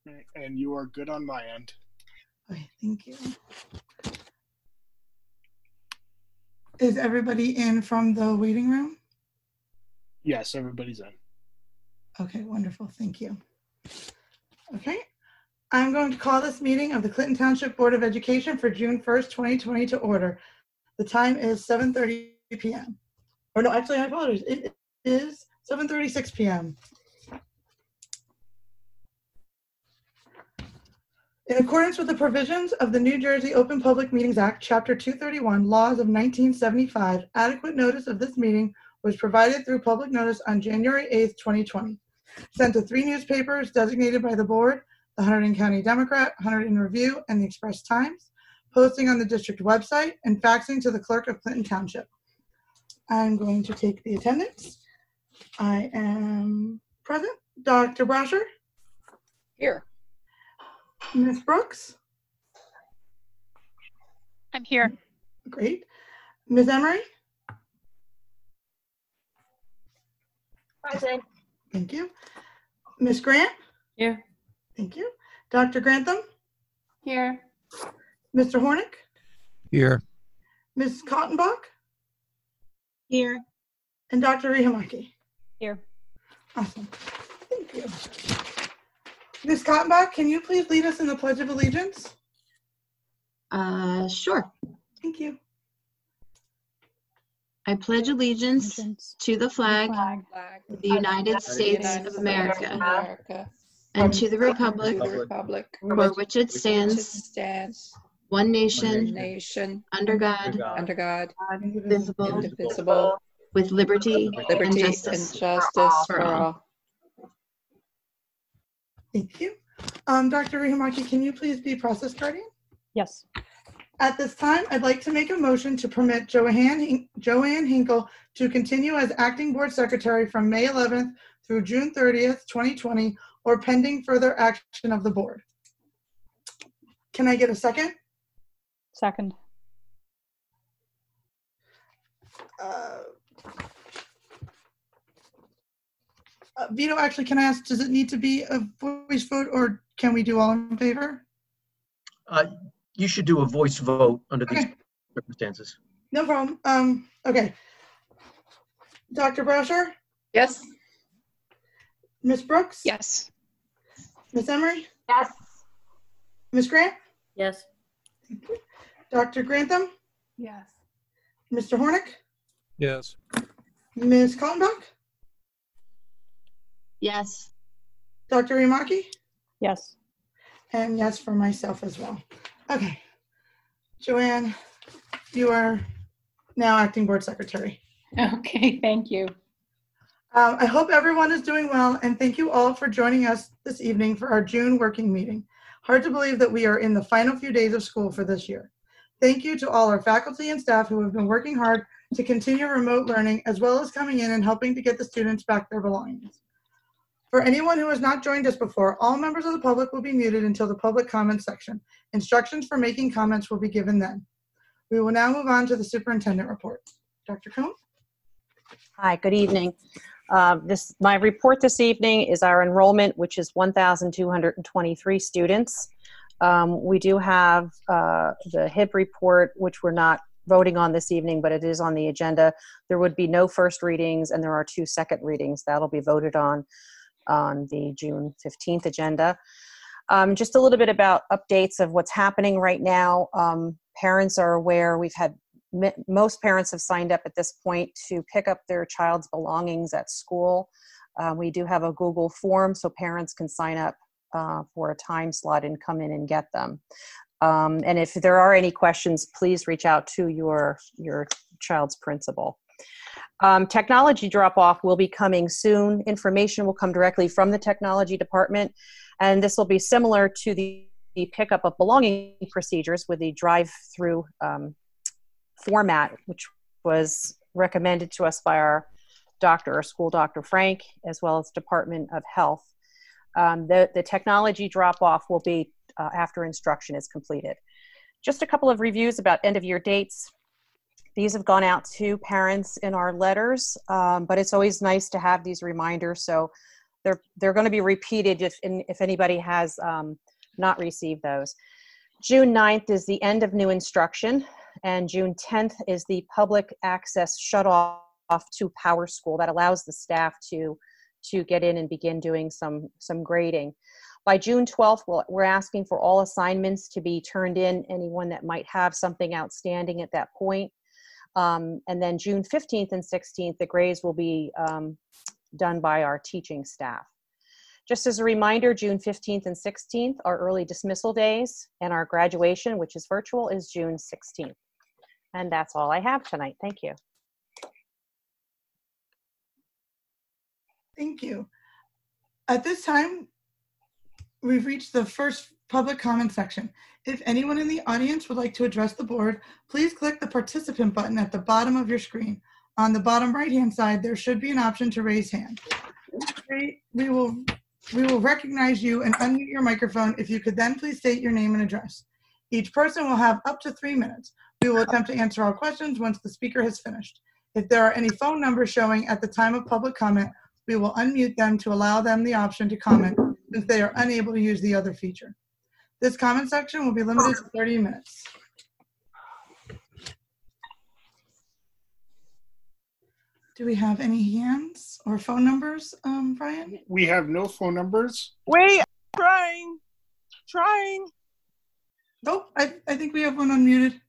And you are good on my end. Okay, thank you. Is everybody in from the waiting room? Yes, everybody's in. Okay, wonderful. Thank you. Okay, I'm going to call this meeting of the Clinton Township Board of Education for June 1st, 2020 to order. The time is 7:30 p.m. Or no, actually, I apologize. It is 7:36 p.m. In accordance with the provisions of the New Jersey Open Public Meetings Act, Chapter 231, Laws of 1975, adequate notice of this meeting was provided through public notice on January 8th, 2020. Sent to 3 newspapers designated by the board, the Hunterdon County Democrat, Hunterdon Review, and the Express Times, posting on the district website, and faxing to the clerk of Clinton Township. I'm going to take the attendance. I am present. Dr. Brasher? Here. Ms. Brooks? I'm here. Great. Ms. Emery? Present. Thank you. Ms. Grant? Here. Thank you. Dr. Grantham? Here. Mr. Hornick? Here. Ms. Kaltenbach? Here. And Dr. Rihamaki? Here. Awesome. Thank you. Ms. Kaltenbach, can you please lead us in the Pledge of Allegiance? Sure. Thank you. I pledge allegiance to the flag of the United States of America and to the republic for which it stands, one nation, under God, indivisible, with liberty and justice for all. Thank you. Dr. Rihamaki, can you please be process guardian? Yes. At this time, I'd like to make a motion to permit Joanne Hinkle to continue as acting board secretary from May 11th through June 30th, 2020, or pending further action of the board. Can I get a second? Second. Vito, actually, can I ask, does it need to be a voice vote or can we do all in favor? You should do a voice vote under these circumstances. No problem. Okay. Dr. Brasher? Yes. Ms. Brooks? Yes. Ms. Emery? Yes. Ms. Grant? Yes. Dr. Grantham? Yes. Mr. Hornick? Yes. Ms. Kaltenbach? Yes. Dr. Rihamaki? Yes. And yes for myself as well. Okay. Joanne, you are now acting board secretary. Okay, thank you. I hope everyone is doing well, and thank you all for joining us this evening for our June working meeting. Hard to believe that we are in the final few days of school for this year. Thank you to all our faculty and staff who have been working hard to continue remote learning, as well as coming in and helping to get the students back their belongings. For anyone who has not joined us before, all members of the public will be muted until the public comments section. Instructions for making comments will be given then. We will now move on to the superintendent report. Dr. Cohn? Hi, good evening. My report this evening is our enrollment, which is 1,223 students. We do have the HIB report, which we're not voting on this evening, but it is on the agenda. There would be no first readings, and there are 2 second readings. That'll be voted on the June 15th agenda. Just a little bit about updates of what's happening right now. Parents are aware. We've had most parents have signed up at this point to pick up their child's belongings at school. We do have a Google form so parents can sign up for a time slot and come in and get them. And if there are any questions, please reach out to your child's principal. Technology drop-off will be coming soon. Information will come directly from the technology department, and this will be similar to the pickup of belonging procedures with the drive-through format, which was recommended to us by our school doctor, Frank, as well as Department of Health. The technology drop-off will be after instruction is completed. Just a couple of reviews about end-of-year dates. These have gone out to parents in our letters, but it's always nice to have these reminders so they're going to be repeated if anybody has not received those. June 9th is the end of new instruction, and June 10th is the public access shut-off to PowerSchool that allows the staff to get in and begin doing some grading. By June 12th, we're asking for all assignments to be turned in, anyone that might have something outstanding at that point. And then June 15th and 16th, the grades will be done by our teaching staff. Just as a reminder, June 15th and 16th are early dismissal days, and our graduation, which is virtual, is June 16th. And that's all I have tonight. Thank you. Thank you. At this time, we've reached the first public comment section. If anyone in the audience would like to address the board, please click the participant button at the bottom of your screen. On the bottom right-hand side, there should be an option to raise hand. We will recognize you and unmute your microphone. If you could then please state your name and address. Each person will have up to 3 minutes. We will attempt to answer all questions once the speaker has finished. If there are any phone numbers showing at the time of public comment, we will unmute them to allow them the option to comment since they are unable to use the other feature. This comment section will be limited to 30 minutes. Do we have any hands or phone numbers, Brian? We have no phone numbers. Wait, trying. Nope, I think we have one unmuted.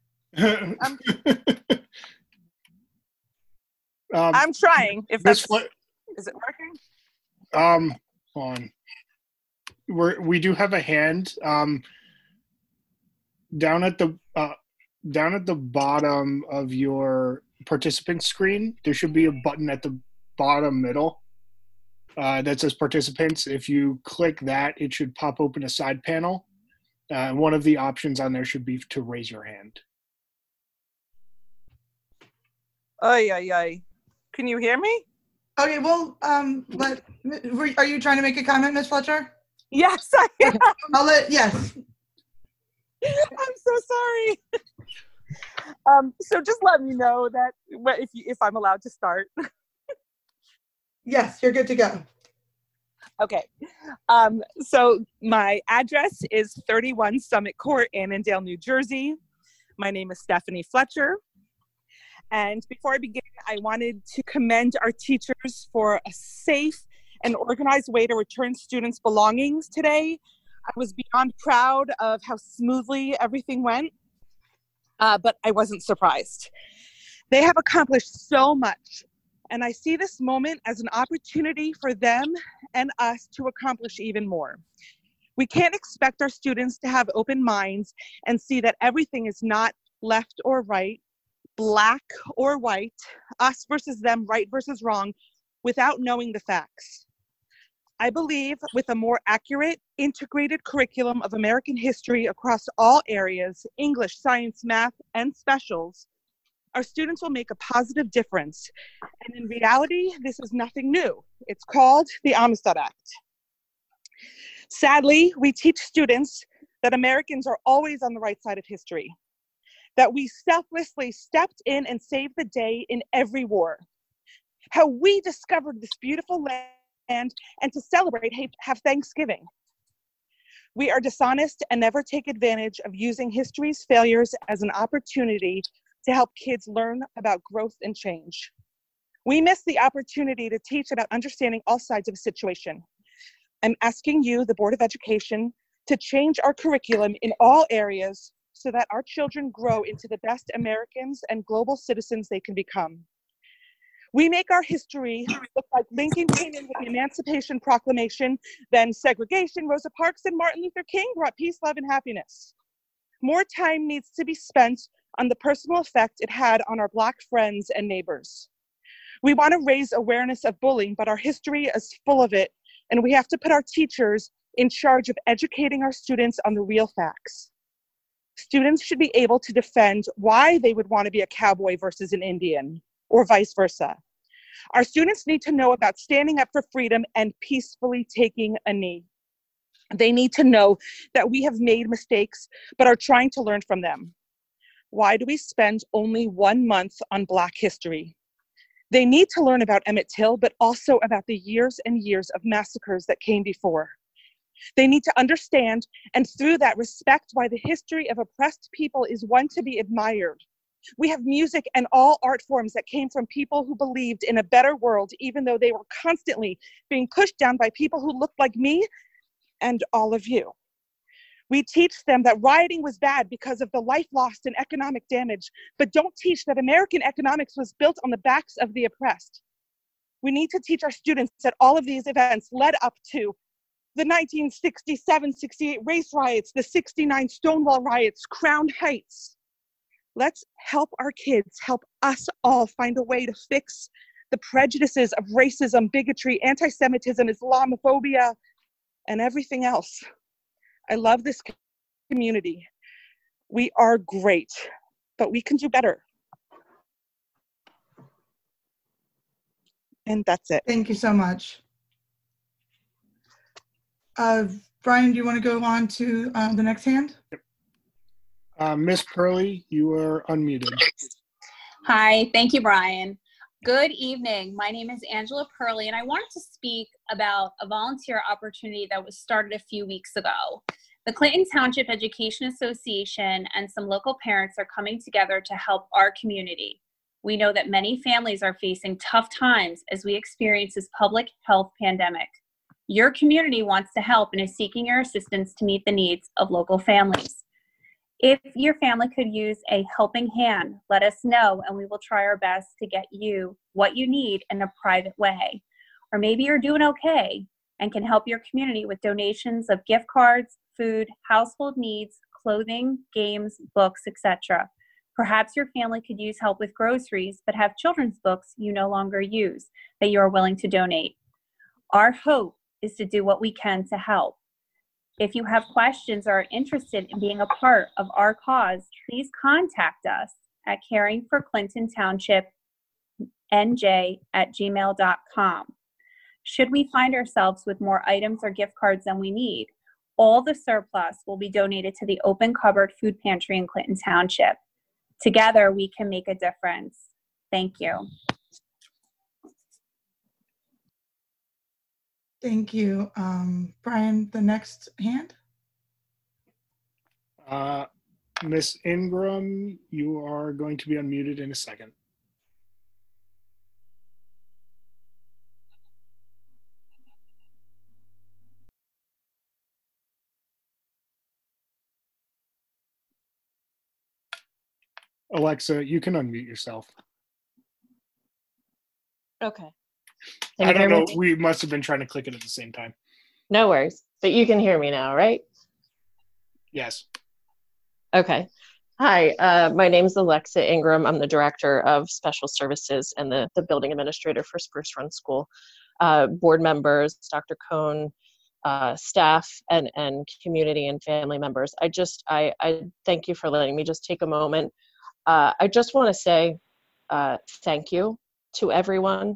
I'm trying. If that's, is it working? Hold on. We do have a hand down at the bottom of your participant screen. There should be a button at the bottom middle that says participants. If you click that, it should pop open a side panel. One of the options on there should be to raise your hand. Ay. Can you hear me? Okay, well, are you trying to make a comment, Ms. Fletcher? Yes, I am. Yes. I'm so sorry. So just let me know that if I'm allowed to start. Yes, you're good to go. Okay. So my address is 31 Summit Court, Annandale, New Jersey. My name is Stephanie Fletcher. And before I begin, I wanted to commend our teachers for a safe and organized way to return students' belongings today. I was beyond proud of how smoothly everything went, but I wasn't surprised. They have accomplished so much, and I see this moment as an opportunity for them and us to accomplish even more. We can't expect our students to have open minds and see that everything is not left or right, black or white, us versus them, right versus wrong, without knowing the facts. I believe with a more accurate, integrated curriculum of American history across all areas, English, science, math, and specials, our students will make a positive difference. And in reality, this is nothing new. It's called the Amistad Act. Sadly, we teach students that Americans are always on the right side of history, that we selflessly stepped in and saved the day in every war, how we discovered this beautiful land and to celebrate, have Thanksgiving. We are dishonest and never take advantage of using history's failures as an opportunity to help kids learn about growth and change. We miss the opportunity to teach about understanding all sides of a situation. I'm asking you, the Board of Education, to change our curriculum in all areas so that our children grow into the best Americans and global citizens they can become. We make our history look like Lincoln came in with the Emancipation Proclamation, then segregation, Rosa Parks, and Martin Luther King brought peace, love, and happiness. More time needs to be spent on the personal effect it had on our Black friends and neighbors. We want to raise awareness of bullying, but our history is full of it, and we have to put our teachers in charge of educating our students on the real facts. Students should be able to defend why they would want to be a cowboy versus an Indian, or vice versa. Our students need to know about standing up for freedom and peacefully taking a knee. They need to know that we have made mistakes, but are trying to learn from them. Why do we spend only 1 month on Black history? They need to learn about Emmett Till, but also about the years and years of massacres that came before. They need to understand, and through that, respect why the history of oppressed people is one to be admired. We have music and all art forms that came from people who believed in a better world, even though they were constantly being pushed down by people who looked like me and all of you. We teach them that rioting was bad because of the life lost and economic damage, but don't teach that American economics was built on the backs of the oppressed. We need to teach our students that all of these events led up to the 1967-68 race riots, the 69 Stonewall riots, Crown Heights. Let's help our kids, help us all find a way to fix the prejudices of racism, bigotry, anti-Semitism, Islamophobia, and everything else. I love this community. We are great, but we can do better. And that's it. Thank you so much. Brian, do you want to go on to the next hand? Miss Curley, you are unmuted. Hi, thank you, Brian. Good evening. My name is Angela Purley, and I wanted to speak about a volunteer opportunity that was started a few weeks ago. The Clinton Township Education Association and some local parents are coming together to help our community. We know that many families are facing tough times as we experience this public health pandemic. Your community wants to help and is seeking your assistance to meet the needs of local families. If your family could use a helping hand, let us know and we will try our best to get you what you need in a private way. Or maybe you're doing okay and can help your community with donations of gift cards, food, household needs, clothing, games, books, etc. Perhaps your family could use help with groceries but have children's books you no longer use that you are willing to donate. Our hope is to do what we can to help. If you have questions or are interested in being a part of our cause, please contact us at caringforclintontownshipnj@gmail.com. Should we find ourselves with more items or gift cards than we need, all the surplus will be donated to the Open Cupboard Food Pantry in Clinton Township. Together, we can make a difference. Thank you. Thank you. Brian, the next hand? Miss Ingram, you are going to be unmuted in a second. Alexa, you can unmute yourself. Okay. I don't know. We must have been trying to click it at the same time. No worries. But you can hear me now, right? Yes. Okay. Hi, my name is Alexa Ingram. I'm the Director of Special Services and the Building Administrator for Spruce Run School. Board members, Dr. Cohn, staff, and community and family members. I thank you for letting me just take a moment. I just want to say thank you to everyone.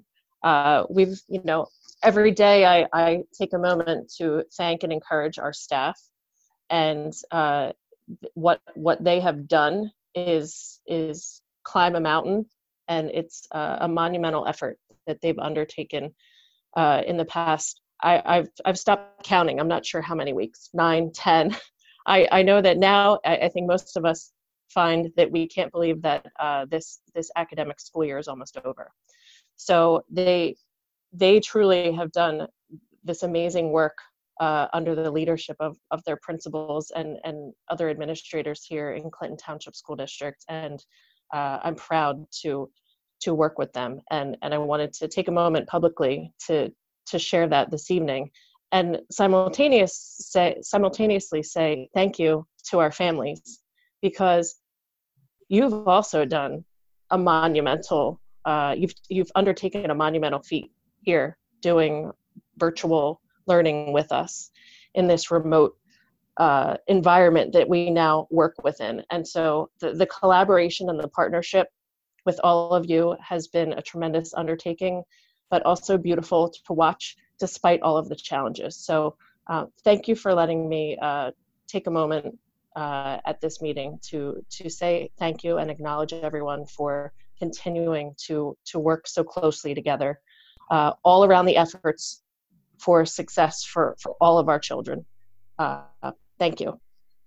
Every day I take a moment to thank and encourage our staff, and what they have done is climb a mountain, and it's a monumental effort that they've undertaken in the past. I've stopped counting. I'm not sure how many weeks, 9, 10. I know that now I think most of us find that we can't believe that this academic school year is almost over. So they truly have done this amazing work under the leadership of their principals and other administrators here in Clinton Township School District, and I'm proud to work with them. And I wanted to take a moment publicly to share that this evening, and simultaneously say thank you to our families, because you've also done a monumental. You've undertaken a monumental feat here, doing virtual learning with us in this remote environment that we now work within. And so the collaboration and the partnership with all of you has been a tremendous undertaking, but also beautiful to watch despite all of the challenges. So thank you for letting me take a moment at this meeting to say thank you and acknowledge everyone for continuing to work so closely together all around the efforts for success for all of our children. Thank you.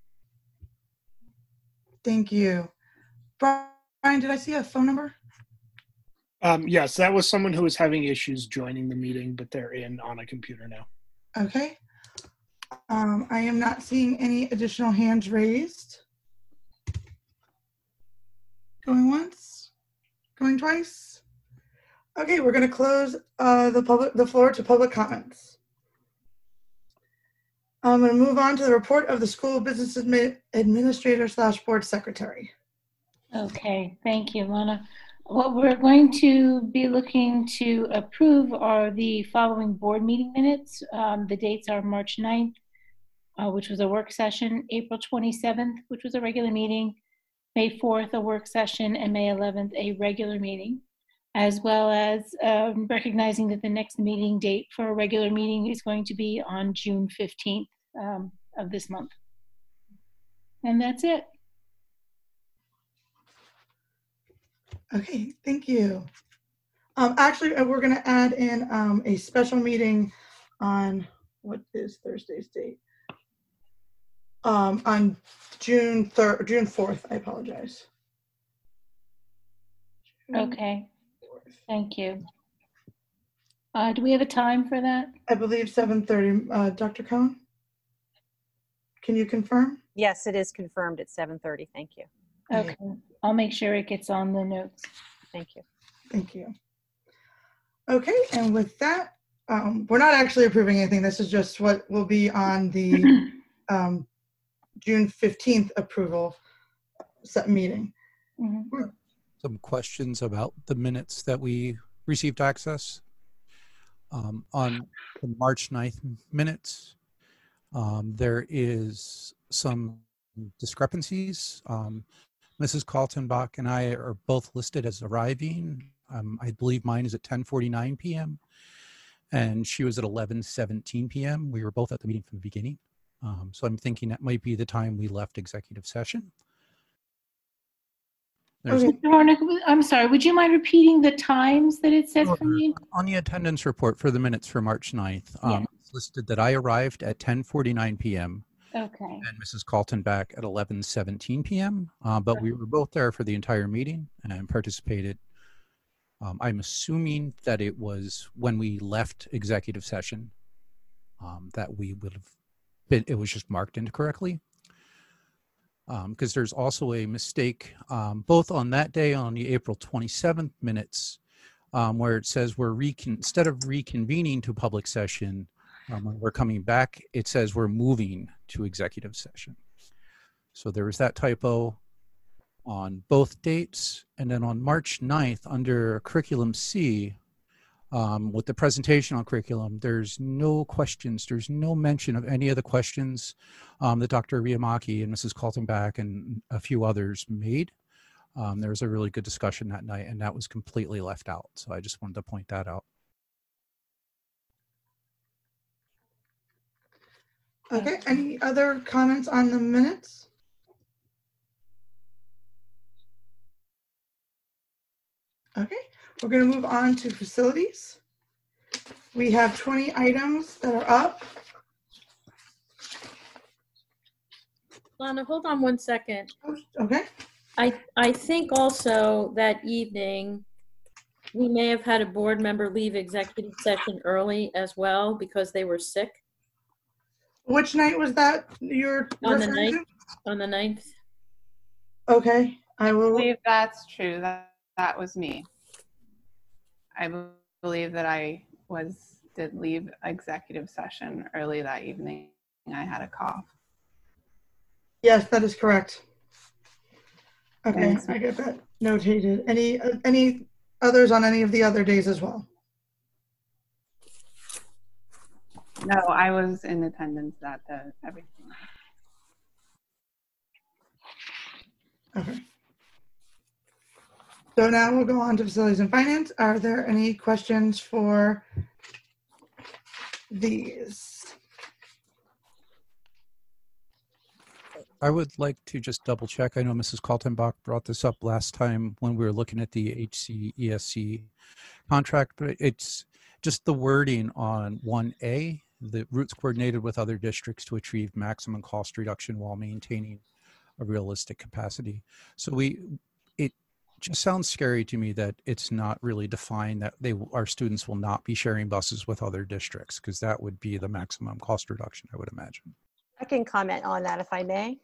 Thank you. Brian, did I see a phone number? Yes, that was someone who was having issues joining the meeting, but they're in on a computer now. Okay. I am not seeing any additional hands raised. Going once, going twice. Okay, we're going to close the floor to public comments. I'm going to move on to the report of the school business administrator / board secretary. Okay, thank you, Lana. What we're going to be looking to approve are the following board meeting minutes. The dates are March 9th, which was a work session, April 27th, which was a regular meeting, May 4th, a work session, and May 11th, a regular meeting, as well as recognizing that the next meeting date for a regular meeting is going to be on June 15th of this month. And that's it. Okay, thank you. Actually, we're going to add in a special meeting on, what is Thursday's date? On June 4th, I apologize. Okay, thank you. Do we have a time for that? I believe 7:30. Dr. Cohen, can you confirm? Yes, it is confirmed at 7:30. Thank you. Okay, I'll make sure it gets on the notes. Thank you. Thank you. Okay, and with that, we're not actually approving anything. This is just what will be on the June 15th approval set meeting. Mm-hmm. Some questions about the minutes that we received access. On the March 9th minutes, there is some discrepancies. Mrs. Kaltenbach and I are both listed as arriving. I believe mine is at 10:49 p.m. and she was at 11:17 p.m. We were both at the meeting from the beginning. So I'm thinking that might be the time we left executive session. Okay. I'm sorry, would you mind repeating the times that it said for me? On the attendance report for the minutes for March 9th, it's listed that I arrived at 10:49 p.m. Okay. And Mrs. Kaltenbach at 11:17 p.m. But we were both there for the entire meeting and participated. I'm assuming that it was when we left executive session that we would have been, it was just marked incorrectly. Because there's also a mistake both on that day on the April 27th minutes where it says we're instead of reconvening to public session, when we're coming back, it says we're moving to executive session. So there was that typo on both dates. And then on March 9th, under Curriculum C, with the presentation on curriculum, there's no questions. There's no mention of any of the questions that Dr. Riyamaki and Mrs. Kaltenbach and a few others made. There was a really good discussion that night, and that was completely left out. So I just wanted to point that out. Okay, any other comments on the minutes? Okay, we're going to move on to facilities. We have 20 items that are up. Lana, hold on one second. Okay. I think also that evening we may have had a board member leave executive session early as well because they were sick. Which night was that you're on the referring 9th? to? On the 9th. Okay, I will. I believe that's true. That was me. I believe that I did leave executive session early that evening. I had a cough. Yes, that is correct. Okay, Thanks. I get that notated. Any others on any of the other days as well? No, I was in attendance at everything. Okay. So now we'll go on to facilities and finance. Are there any questions for these? I would like to just double check. I know Mrs. Kaltenbach brought this up last time when we were looking at the HCESC contract, but it's just the wording on 1A, the routes coordinated with other districts to achieve maximum cost reduction while maintaining a realistic capacity. So it just sounds scary to me that it's not really defined that our students will not be sharing buses with other districts, because that would be the maximum cost reduction, I would imagine. I can comment on that if I may.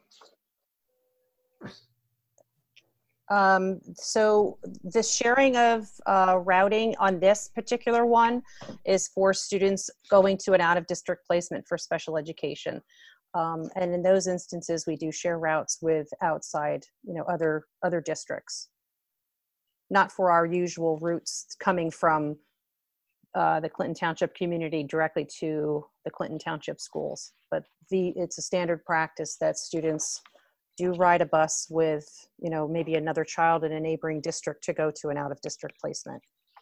So the sharing of routing on this particular one is for students going to an out-of-district placement for special education. And in those instances, we do share routes with outside, other districts. Not for our usual routes coming from the Clinton Township community directly to the Clinton Township schools. But it's a standard practice that students do ride a bus with, maybe another child in a neighboring district to go to an out-of-district placement.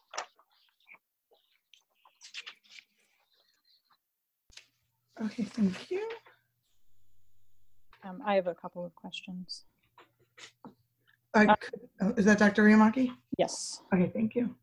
Okay, thank you. I have a couple of questions. Is that Dr. Riamaki? Yes. Okay, thank you.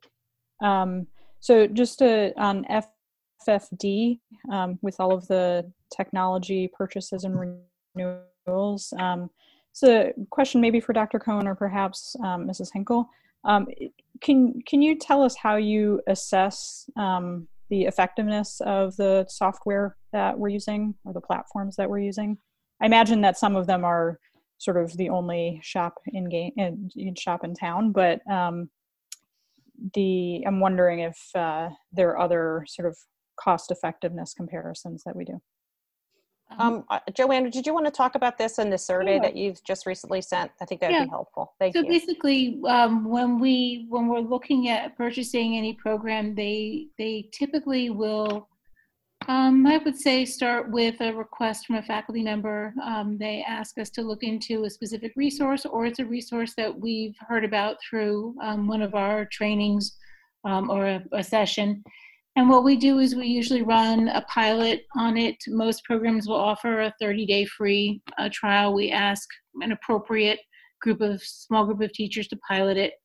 So just on FFD, with all of the technology purchases and renewals, so a question maybe for Dr. Cohen or perhaps Mrs. Hinkle. Can you tell us how you assess the effectiveness of the software that we're using or the platforms that we're using? I imagine that some of them are sort of the only shop in town, but I'm wondering if there are other sort of cost effectiveness comparisons that we do. Joanne, did you want to talk about this in the survey that you've just recently sent? I think that would be helpful. Thank you. So basically, when we're looking at purchasing any program, they typically will, I would say, start with a request from a faculty member. They ask us to look into a specific resource, or it's a resource that we've heard about through one of our trainings or a session. And what we do is we usually run a pilot on it. Most programs will offer a 30-day free trial. We ask an appropriate small group of teachers to pilot it.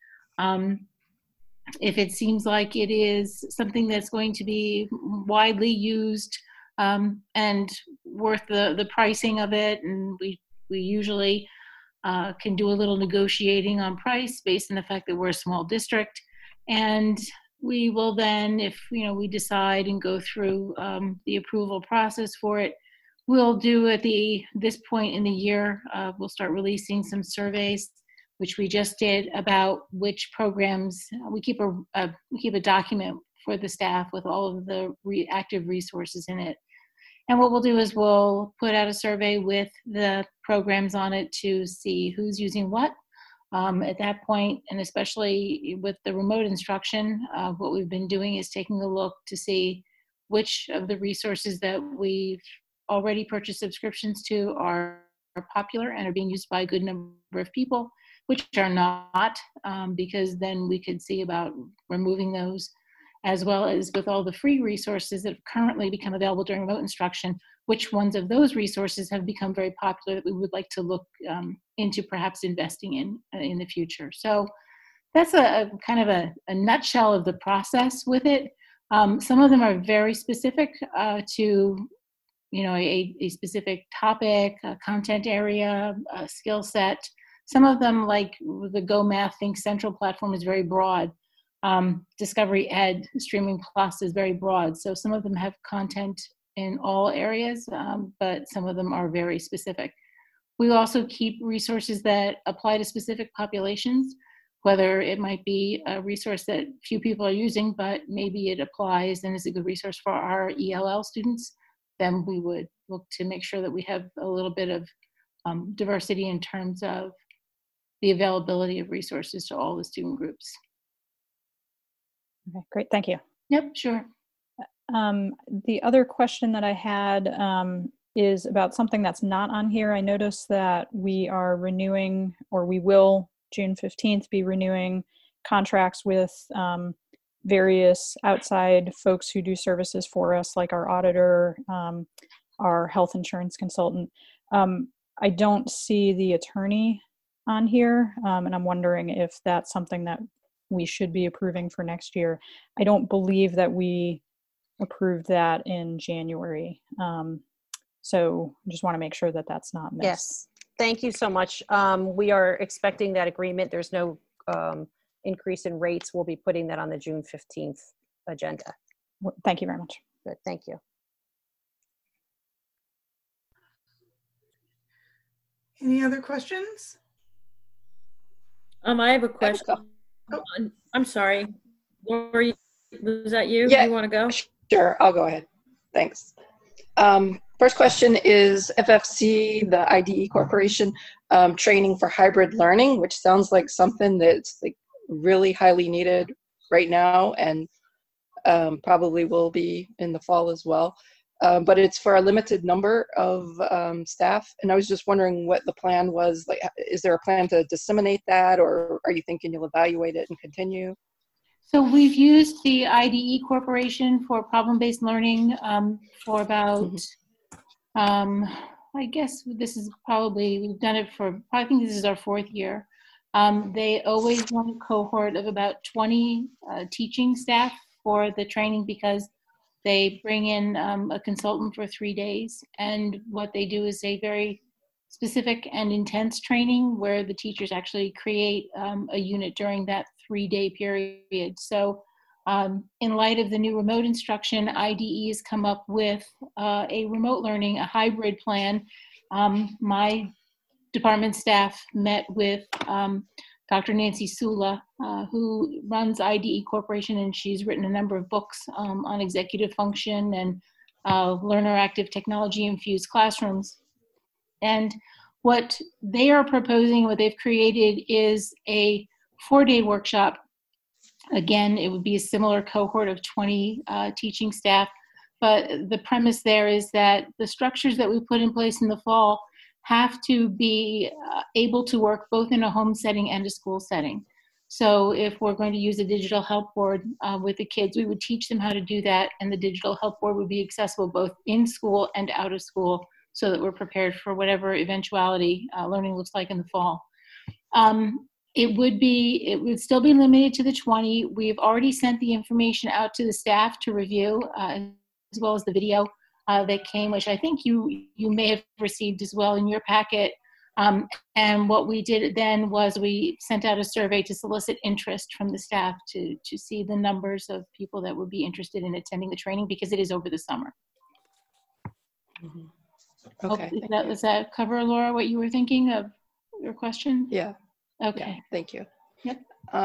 If it seems like it is something that's going to be widely used and worth the pricing of it, and we usually can do a little negotiating on price based on the fact that we're a small district. And we will then, if we decide and go through the approval process for it, we'll do at this point in the year, we'll start releasing some surveys, which we just did, about which programs. We keep a document for the staff with all of the active resources in it. And what we'll do is we'll put out a survey with the programs on it to see who's using what. At that point, and especially with the remote instruction, what we've been doing is taking a look to see which of the resources that we've already purchased subscriptions to are popular and are being used by a good number of people, which are not, because then we could see about removing those, as well as with all the free resources that have currently become available during remote instruction, which ones of those resources have become very popular that we would like to look into perhaps investing in the future. So that's a kind of a nutshell of the process with it. Some of them are very specific to a specific topic, a content area, a skill set. Some of them, like the Go Math Think Central platform, is very broad. Discovery Ed Streaming Plus is very broad. So some of them have content in all areas, but some of them are very specific. We also keep resources that apply to specific populations, whether it might be a resource that few people are using, but maybe it applies and is a good resource for our ELL students. Then we would look to make sure that we have a little bit of diversity in terms of the availability of resources to all the student groups. Okay, great, thank you. Yep, sure. The other question that I had is about something that's not on here. I noticed that we are renewing, or we will June 15th be renewing contracts with various outside folks who do services for us, like our auditor, our health insurance consultant. I don't see the attorney on here, and I'm wondering if that's something that we should be approving for next year. I don't believe that we approved that in January. So I just want to make sure that that's not missed. Yes, thank you so much. We are expecting that agreement. There's no increase in rates. We'll be putting that on the June 15th agenda. Thank you very much. Good, thank you. Any other questions? I have a question. I'm sorry. Lori, was that you? Yeah, you want to go? Sure, I'll go ahead. Thanks. First question is FFC, the IDE Corporation, training for hybrid learning, which sounds like something that's like really highly needed right now and probably will be in the fall as well. But it's for a limited number of staff. And I was just wondering what the plan was. Like, is there a plan to disseminate that, or are you thinking you'll evaluate it and continue? So we've used the IDE Corporation for problem-based learning for about, I guess this is probably, we've done it for, I think this is our 4th year. They always run a cohort of about 20 teaching staff for the training because they bring in a consultant for 3 days. And what they do is a very specific and intense training where the teachers actually create a unit during that 3-day period. So in light of the new remote instruction, IDE has come up with a remote learning, a hybrid plan. My department staff met with Dr. Nancy Sula, who runs IDE Corporation, and she's written a number of books on executive function and learner active technology infused classrooms. And what they are proposing, what they've created, is a 4-day workshop. Again, it would be a similar cohort of 20 teaching staff, but the premise there is that the structures that we put in place in the fall have to be able to work both in a home setting and a school setting. So if we're going to use a digital help board with the kids, we would teach them how to do that, and the digital help board would be accessible both in school and out of school so that we're prepared for whatever eventuality learning looks like in the fall. It would still be limited to the 20. We've already sent the information out to the staff to review, as well as the video that came, which I think you may have received as well in your packet. And what we did then was we sent out a survey to solicit interest from the staff to see the numbers of people that would be interested in attending the training, because it is over the summer. Mm-hmm. Okay. Does that cover, Laura, what you were thinking of your question? Yeah. Okay. Yeah, thank you. Yep.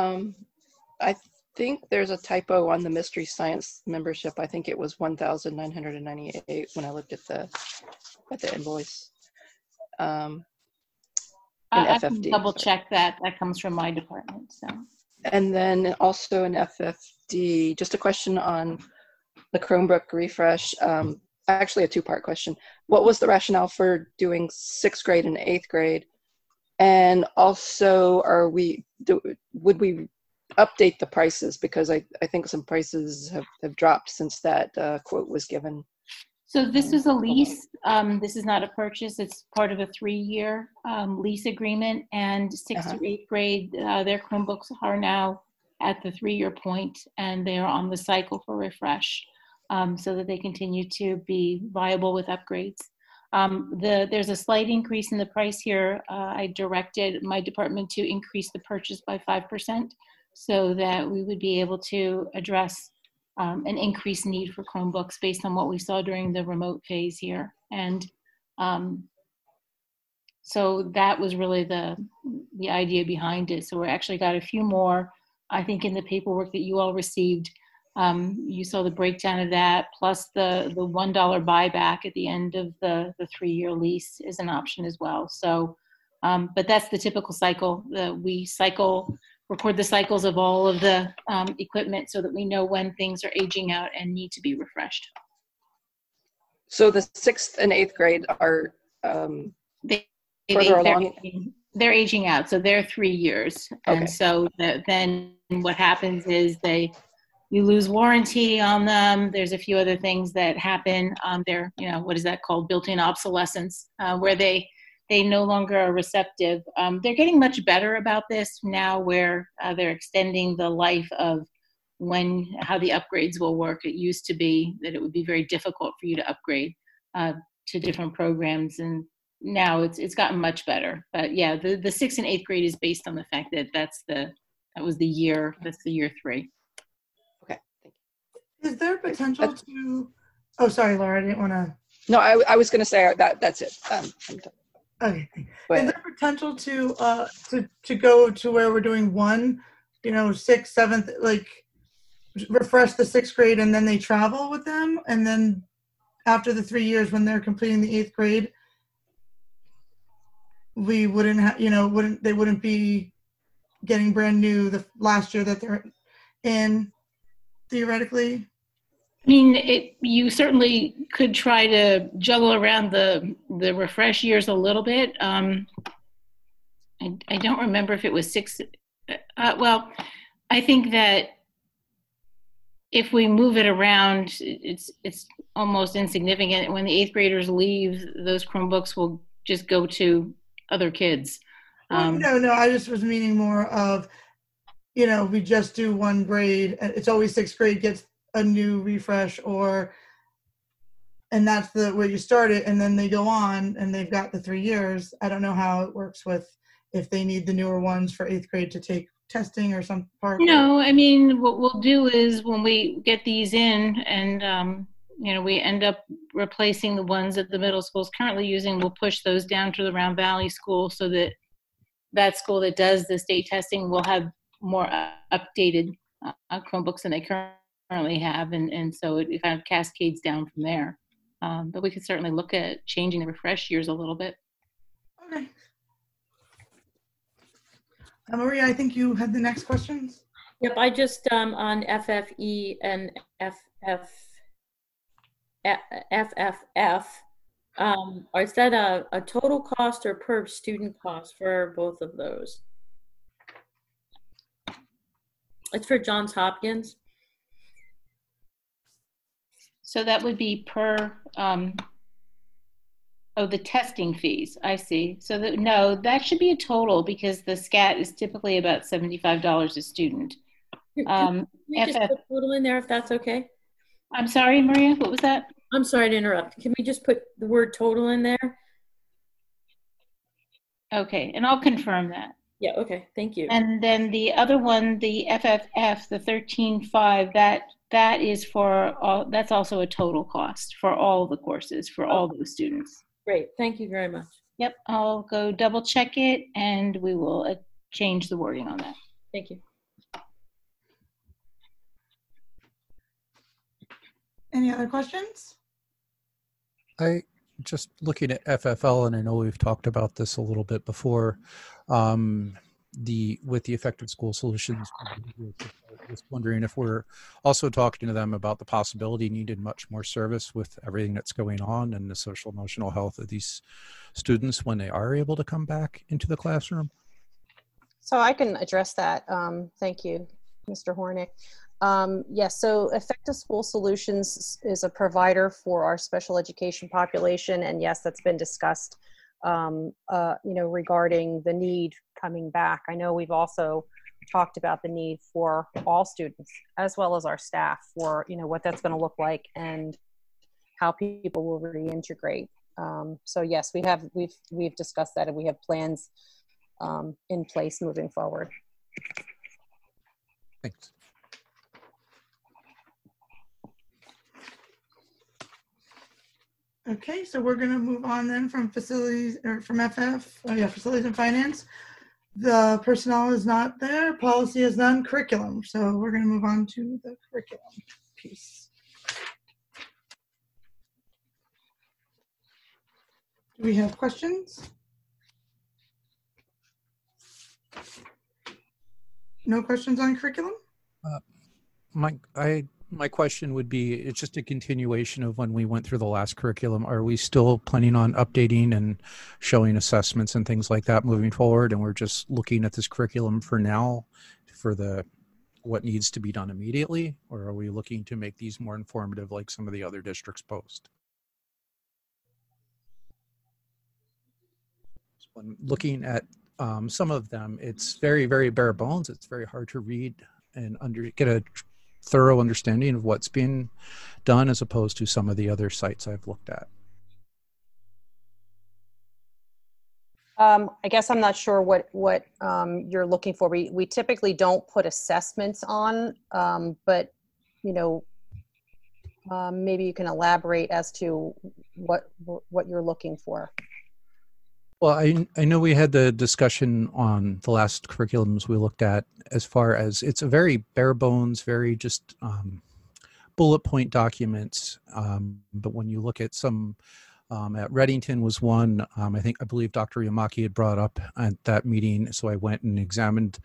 I think there's a typo on the Mystery Science membership. I think it was 1,998 when I looked at the invoice. I FFD, can double check that. That comes from my department. So. And then also in FFD, just a question on the Chromebook refresh. Actually, a 2-part question. What was the rationale for doing 6th grade and 8th grade? And also, would we update the prices? Because I think some prices have dropped since that quote was given. So this is a lease. This is not a purchase. It's part of a 3-year lease agreement. And 6th to 8th grade, their Chromebooks are now at the 3-year point, and they are on the cycle for refresh, so that they continue to be viable with upgrades. There's a slight increase in the price here. I directed my department to increase the purchase by 5% so that we would be able to address an increased need for Chromebooks based on what we saw during the remote phase here. And so that was really the idea behind it. So we actually got a few more, I think, in the paperwork that you all received. You saw the breakdown of that, plus the $1 buyback at the end of the 3-year lease is an option as well. So, but that's the typical cycle. We record the cycles of all of the equipment so that we know when things are aging out and need to be refreshed. So the 6th and 8th grade are further along? They're aging out, so they're 3 years. Okay. And so then what happens is you lose warranty on them. There's a few other things that happen. They're, what is that called? Built-in obsolescence, where they they no longer are receptive. They're getting much better about this now, where they're extending the life of how the upgrades will work. It used to be that it would be very difficult for you to upgrade to different programs, and now it's gotten much better. But yeah, the 6th and 8th grade is based on the fact that that's the year 3. Okay. Is there potential to? Oh, sorry, Laura. I didn't want to. No, I was going to say that's it. I'm done. Okay. Is there potential to go to where we're doing 1, 6th, 7th, like refresh the 6th grade and then they travel with them, and then after the 3 years when they're completing the 8th grade, we wouldn't have, they wouldn't be getting brand new the last year that they're in, theoretically? I mean, you certainly could try to juggle around the refresh years a little bit. I don't remember if it was 6. Well, I think that if we move it around, it's almost insignificant. When the 8th graders leave, those Chromebooks will just go to other kids. No, I just was meaning more of, we just do 1 grade, and it's always 6th grade gets a new refresh, and that's where you start it, and then they go on and they've got the 3 years. I don't know how it works with if they need the newer ones for 8th grade to take testing or some part. No, I mean, what we'll do is when we get these in and we end up replacing the ones that the middle school is currently using, we'll push those down to the Round Valley school, so that school that does the state testing will have more updated Chromebooks than they currently have, and so it kind of cascades down from there. But we could certainly look at changing the refresh years a little bit. Okay. Maria, I think you had the next questions. Yep, I just on FFE and FFF. Is that a total cost or per student cost for both of those? It's for Johns Hopkins. So that would be per, the testing fees. I see. So no, that should be a total, because the SCAT is typically about $75 a student. Can we just put total in there if that's okay? I'm sorry, Maria, what was that? I'm sorry to interrupt. Can we just put the word total in there? Okay, and I'll confirm that. Yeah, okay, thank you. And then the other one, the FFF, the 13.5, that is for all, that's also a total cost for all the courses, for all those students. Great, thank you very much. Yep, I'll go double check it and we will change the wording on that. Thank you. Any other questions? I just looking at FFL, and I know we've talked about this a little bit before, with the Effective School Solutions. Just wondering if we're also talking to them about the possibility needed much more service with everything that's going on and the social emotional health of these students when they are able to come back into the classroom. So I can address that. Thank you, Mr. Hornick. Yes, so Effective School Solutions is a provider for our special education population, and yes, that's been discussed, regarding the need coming back. I know we've also talked about the need for all students as well as our staff for, what that's going to look like and how people will reintegrate. So yes, we've discussed that, and we have plans in place moving forward. Thanks. Okay, so we're going to move on then from facilities, or from facilities and finance. The personnel is not there, policy is none, curriculum. So we're going to move on to the curriculum piece. Do we have questions? No questions on curriculum? My question would be, it's just a continuation of when we went through the last curriculum. Are we still planning on updating and showing assessments and things like that moving forward? And we're just looking at this curriculum for now for what needs to be done immediately? Or are we looking to make these more informative like some of the other districts post? when looking at some of them, it's very, very bare bones. It's very hard to read and get a thorough understanding of what's being done as opposed to some of the other sites I've looked at. I guess I'm not sure what you're looking for. We typically don't put assessments on, but you know, maybe you can elaborate as to what you're looking for. Well, I know we had the discussion on the last curriculums we looked at as far as it's a very bare bones, very just bullet point documents. But when you look at some at Reddington was one, I believe Dr. Yamaki had brought up at that meeting. So I went and examined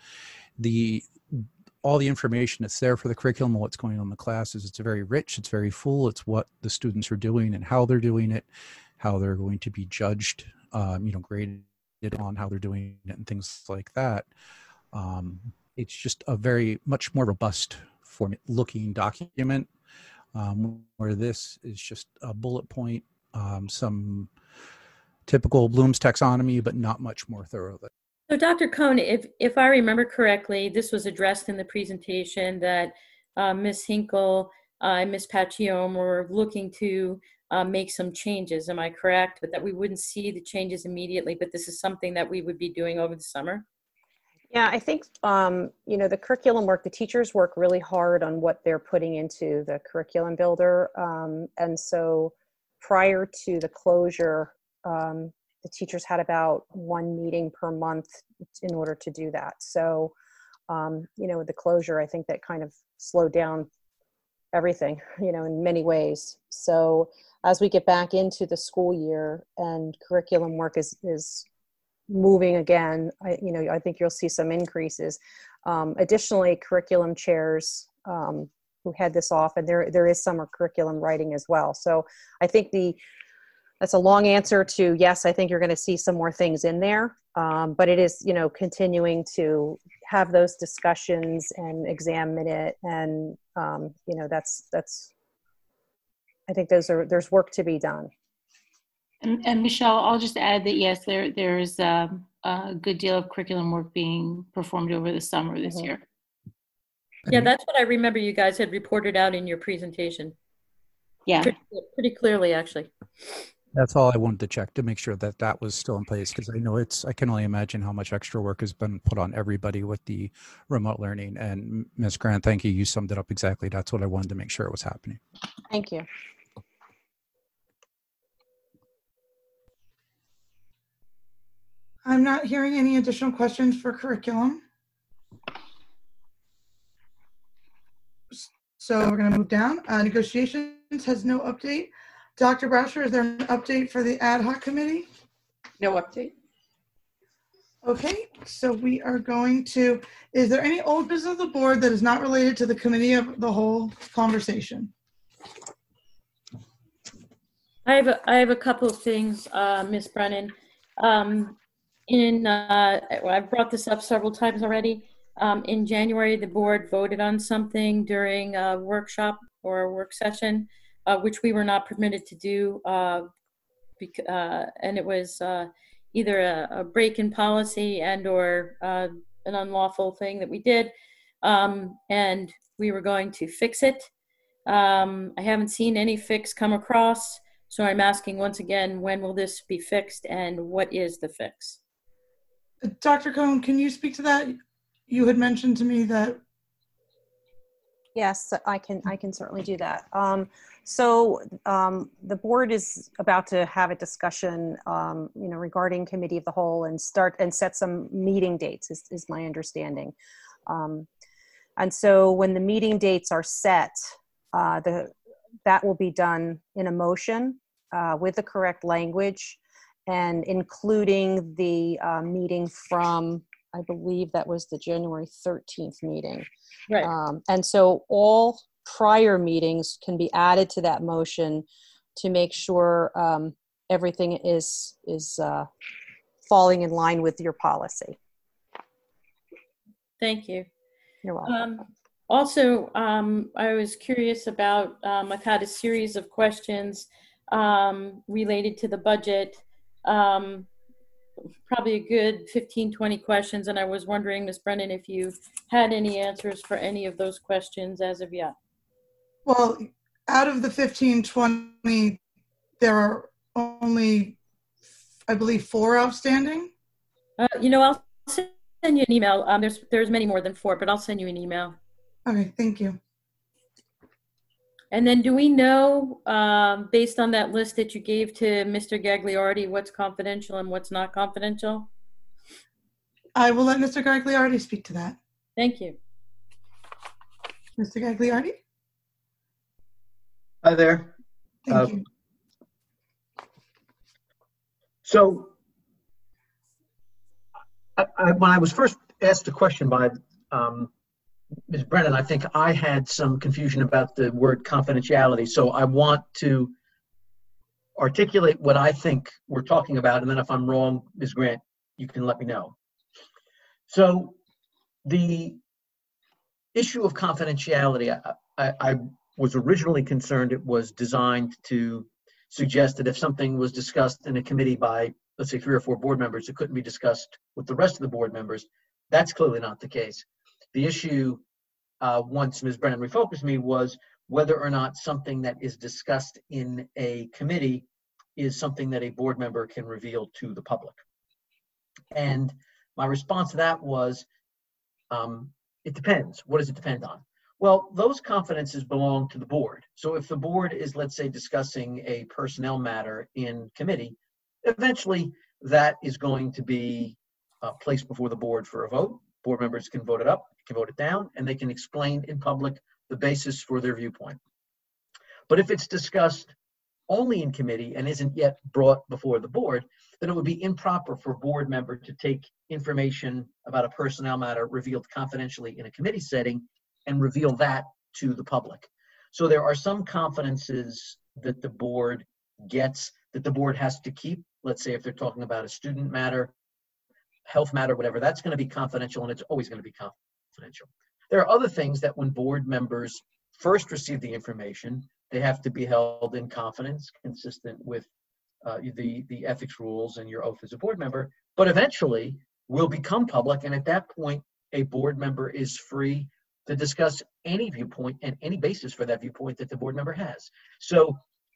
all the information that's there for the curriculum, what's going on in the classes. It's very rich, it's very full. It's what the students are doing and how they're doing it, how they're going to be judged, graded on how they're doing it and things like that. It's just a much more robust looking document, where this is just a bullet point, some typical Bloom's taxonomy, but not much more thorough. So Dr. Cohn, if I remember correctly, this was addressed in the presentation that Ms. Hinkle and Ms. Pacione were looking to make some changes. Am I correct? But that we wouldn't see the changes immediately, but this is something that we would be doing over the summer? Yeah, I think, the curriculum work, the teachers work really hard on what they're putting into the curriculum builder. And so prior to the closure, the teachers had about one meeting per month in order to do that. So, with the closure, I think that kind of slowed down everything, in many ways. So as we get back into the school year and curriculum work is moving again, I think you'll see some increases. Additionally, curriculum chairs who head this off, and there is summer curriculum writing as well. So I think that's a long answer to yes, I think you're going to see some more things in there, but it is, continuing to have those discussions and examine it. And, that's, I think there's work to be done. And Michelle, I'll just add that yes, there's a good deal of curriculum work being performed over the summer this year. Yeah, that's what I remember you guys had reported out in your presentation. Yeah. Pretty clearly, actually. That's all I wanted to check to make sure that was still in place, because I know I can only imagine how much extra work has been put on everybody with the remote learning. And Ms. Grant, thank you. You summed it up exactly. That's what I wanted to make sure it was happening. Thank you. I'm not hearing any additional questions for curriculum. So we're going to move down. Negotiations has no update. Dr. Brasher, is there an update for the ad hoc committee? No update. Okay, so we are going to, is there any old business of the board that is not related to the committee of the whole conversation? I have a couple of things, Ms. Brennan. I've brought this up several times already. In January, the board voted on something during a workshop or a work session, which we were not permitted to do, and it was either a break in policy and or an unlawful thing that we did, and we were going to fix it. I haven't seen any fix come across, so I'm asking once again, when will this be fixed and what is the fix? Dr. Cohn, can you speak to that? You had mentioned to me that. Yes, I can certainly do that. So the board is about to have a discussion, regarding committee of the whole and set some meeting dates is my understanding. And so when the meeting dates are set, that will be done in a motion with the correct language and including the meeting from, I believe that was the January 13th meeting. Right. And so all prior meetings can be added to that motion to make sure everything is falling in line with your policy. Thank you. You're welcome. Also, I was curious about, I've had a series of questions related to the budget. probably a good 15, 20 questions, and I was wondering, Ms. Brennan, if you had any answers for any of those questions as of yet. Well, out of the 15, 20, there are only, I believe, 4 outstanding. I'll send you an email. There's many more than 4, but I'll send you an email. Okay, thank you. And then do we know, based on that list that you gave to Mr. Gagliardi, what's confidential and what's not confidential? I will let Mr. Gagliardi speak to that. Thank you. Mr. Gagliardi? Hi there. Thank you. So when I was first asked the question by Ms. Brennan, I think I had some confusion about the word confidentiality. So I want to articulate what I think we're talking about, and then if I'm wrong, Ms. Grant, you can let me know. So the issue of confidentiality, I was originally concerned it was designed to suggest that if something was discussed in a committee by, let's say, 3 or 4 board members, it couldn't be discussed with the rest of the board members. That's clearly not the case. The issue, once Ms. Brennan refocused me, was whether or not something that is discussed in a committee is something that a board member can reveal to the public. And my response to that was, it depends. What does it depend on? Well, those confidences belong to the board. So if the board is, let's say, discussing a personnel matter in committee, eventually that is going to be placed before the board for a vote. Board members can vote it up, can vote it down, and they can explain in public the basis for their viewpoint. But if it's discussed only in committee and isn't yet brought before the board, then it would be improper for a board member to take information about a personnel matter revealed confidentially in a committee setting and reveal that to the public. So there are some confidences that the board gets that the board has to keep. Let's say if they're talking about a student matter, health matter, whatever, that's going to be confidential, and it's always going to be confidential. There are other things that when board members first receive the information, they have to be held in confidence, consistent with the ethics rules and your oath as a board member, but eventually will become public, and at that point, a board member is free to discuss any viewpoint and any basis for that viewpoint that the board member has. So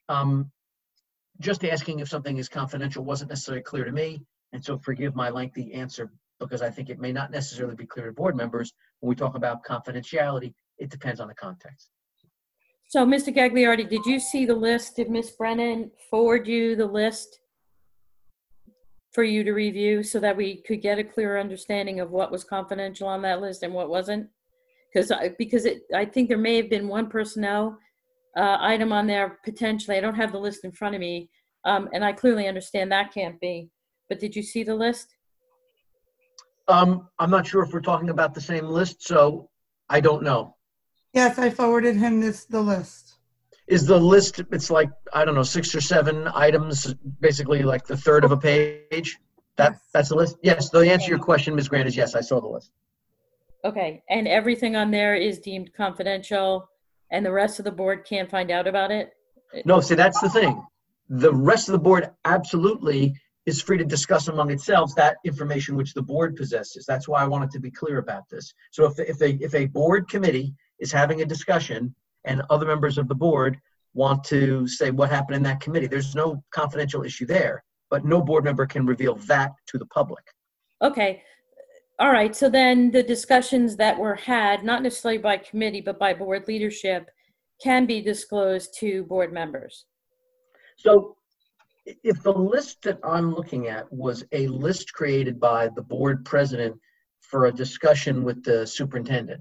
just asking if something is confidential wasn't necessarily clear to me. And so forgive my lengthy answer, because I think it may not necessarily be clear to board members. When we talk about confidentiality, it depends on the context. So, Mr. Gagliardi, did you see the list? Did Ms. Brennan forward you the list for you to review so that we could get a clearer understanding of what was confidential on that list and what wasn't? Because I think there may have been one personnel item on there potentially. I don't have the list in front of me, and I clearly understand that can't be. But did you see the list? I'm not sure if we're talking about the same list, so I don't know. Yes, I forwarded him the list. Is the list, it's like, I don't know, 6 or 7 items, basically like the third of a page? That's the list? Yes, the answer to your question, Ms. Grant, is yes, I saw the list. Okay, and everything on there is deemed confidential, and the rest of the board can't find out about it? No, see, that's the thing. The rest of the board absolutely is free to discuss among itself that information which the board possesses. That's why I wanted to be clear about this. So if a board committee is having a discussion and other members of the board want to say what happened in that committee, there's no confidential issue there, but no board member can reveal that to the public. Okay. All right. So then the discussions that were had, not necessarily by committee, but by board leadership, can be disclosed to board members. So if the list that I'm looking at was a list created by the board president for a discussion with the superintendent,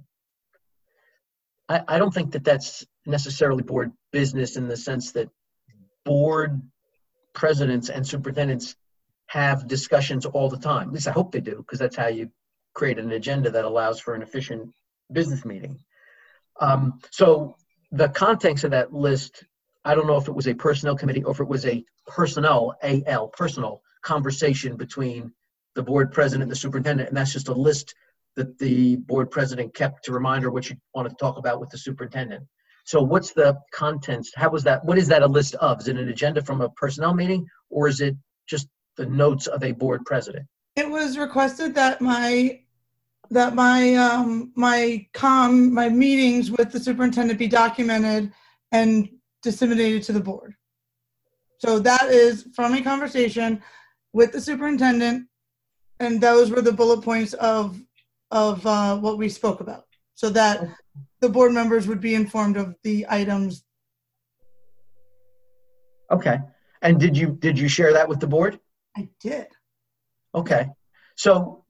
I don't think that that's necessarily board business in the sense that board presidents and superintendents have discussions all the time. At least I hope they do, because that's how you create an agenda that allows for an efficient business meeting. So the contents of that list, I don't know if it was a personnel committee or if it was a personnel, personal conversation between the board president and the superintendent, and that's just a list that the board president kept to remind her what she wanted to talk about with the superintendent. So what's the contents? How was that? What is that a list of? Is it an agenda from a personnel meeting, or is it just the notes of a board president? It was requested that my meetings with the superintendent be documented and disseminated to the board. So that is from a conversation with the superintendent, and those were the bullet points of what we spoke about, so that the board members would be informed of the items. Okay. And did you share that with the board? I did. Okay. So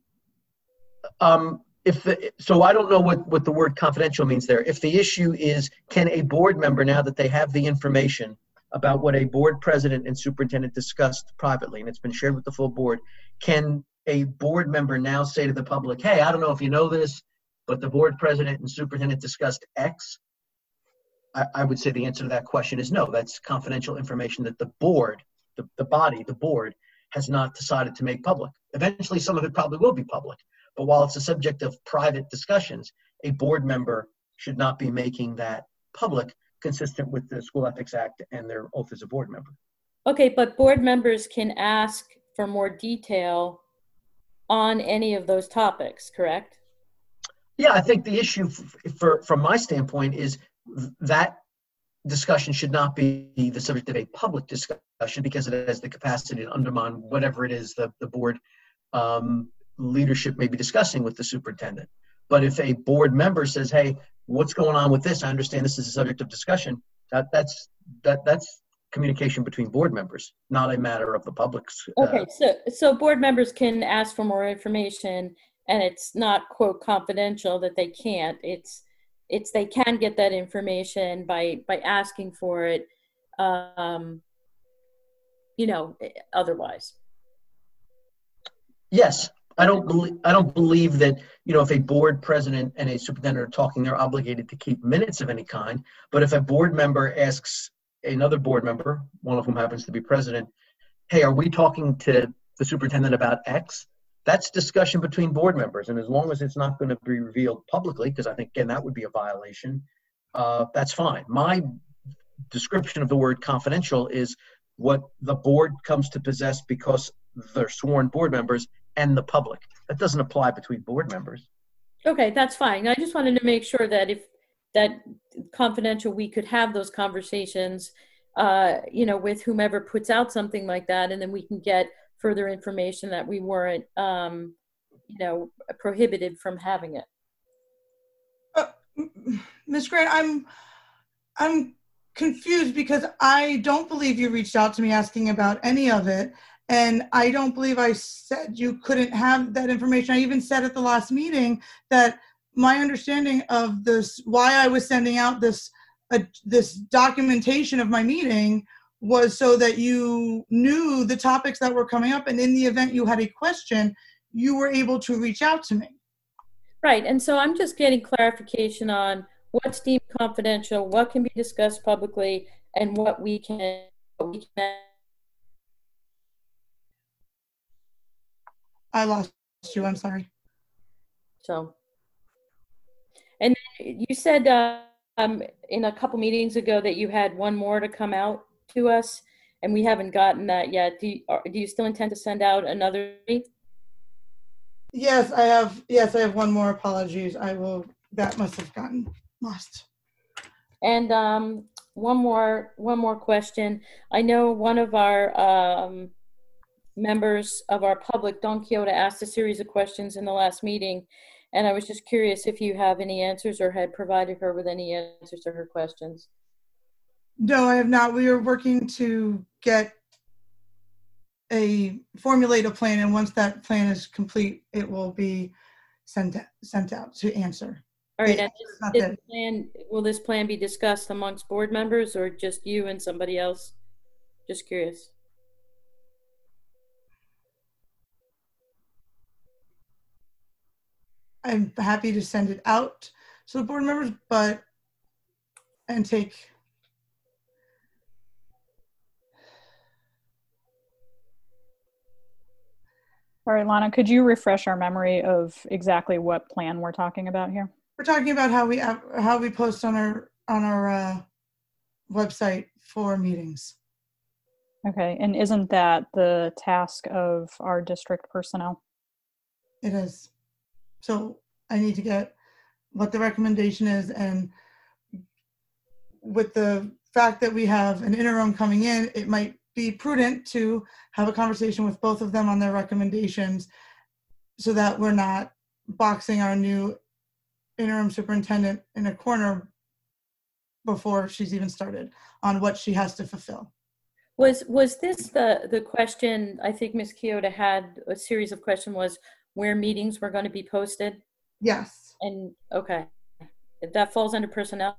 so I don't know what the word confidential means there. If the issue is, can a board member, now that they have the information about what a board president and superintendent discussed privately, and it's been shared with the full board, can a board member now say to the public, hey, I don't know if you know this, but the board president and superintendent discussed X? I would say the answer to that question is no. That's confidential information that the board, the board, has not decided to make public. Eventually, some of it probably will be public. But while it's a subject of private discussions, a board member should not be making that public, consistent with the School Ethics Act and their oath as a board member. Okay, but board members can ask for more detail on any of those topics, correct? Yeah, I think the issue from my standpoint is that discussion should not be the subject of a public discussion, because it has the capacity to undermine whatever it is the board leadership may be discussing with the superintendent. But if a board member says, hey, what's going on with this? I understand this is a subject of discussion. That's communication between board members, not a matter of the public's. Okay, so board members can ask for more information, and it's not, quote, confidential that they can't. It's they can get that information by asking for it, otherwise. Yes. I don't believe that, if a board president and a superintendent are talking, they're obligated to keep minutes of any kind. But if a board member asks another board member, one of whom happens to be president, hey, are we talking to the superintendent about X? That's discussion between board members. And as long as it's not going to be revealed publicly, because I think, again, that would be a violation, that's fine. My description of the word confidential is what the board comes to possess because they're sworn board members and the public. That doesn't apply between board members. Okay, that's fine. I just wanted to make sure that if that confidential, we could have those conversations, with whomever puts out something like that, and then we can get further information that we weren't, prohibited from having it. Ms. Grant, I'm confused because I don't believe you reached out to me asking about any of it. And I don't believe I said you couldn't have that information. I even said at the last meeting that my understanding of this, why I was sending out this documentation of my meeting, was so that you knew the topics that were coming up. And in the event you had a question, you were able to reach out to me. Right. And so I'm just getting clarification on what's deemed confidential, what can be discussed publicly, and what we can. I lost you. I'm sorry. So, and you said in a couple meetings ago that you had one more to come out to us, and we haven't gotten that yet. Do you still intend to send out another? Yes, I have. Yes, I have one more. Apologies. That must have gotten lost. And one more question. I know one of our members of our public, Don Quixote, asked a series of questions in the last meeting, and I was just curious if you have any answers or had provided her with any answers to her questions. No, I have not. We are working to formulate a plan, and once that plan is complete, it will be sent out to answer. All right. Will this plan be discussed amongst board members or just you and somebody else? Just curious. I'm happy to send it out to the board members, and take. All right, Lana, could you refresh our memory of exactly what plan we're talking about here? We're talking about how we post on our website for meetings. Okay, and isn't that the task of our district personnel? It is. So I need to get what the recommendation is, and with the fact that we have an interim coming in, it might be prudent to have a conversation with both of them on their recommendations so that we're not boxing our new interim superintendent in a corner before she's even started on what she has to fulfill. Was this the question? I think Ms. Kyoto had a series of questions, was where meetings were going to be posted? Yes. And okay, that falls under personnel.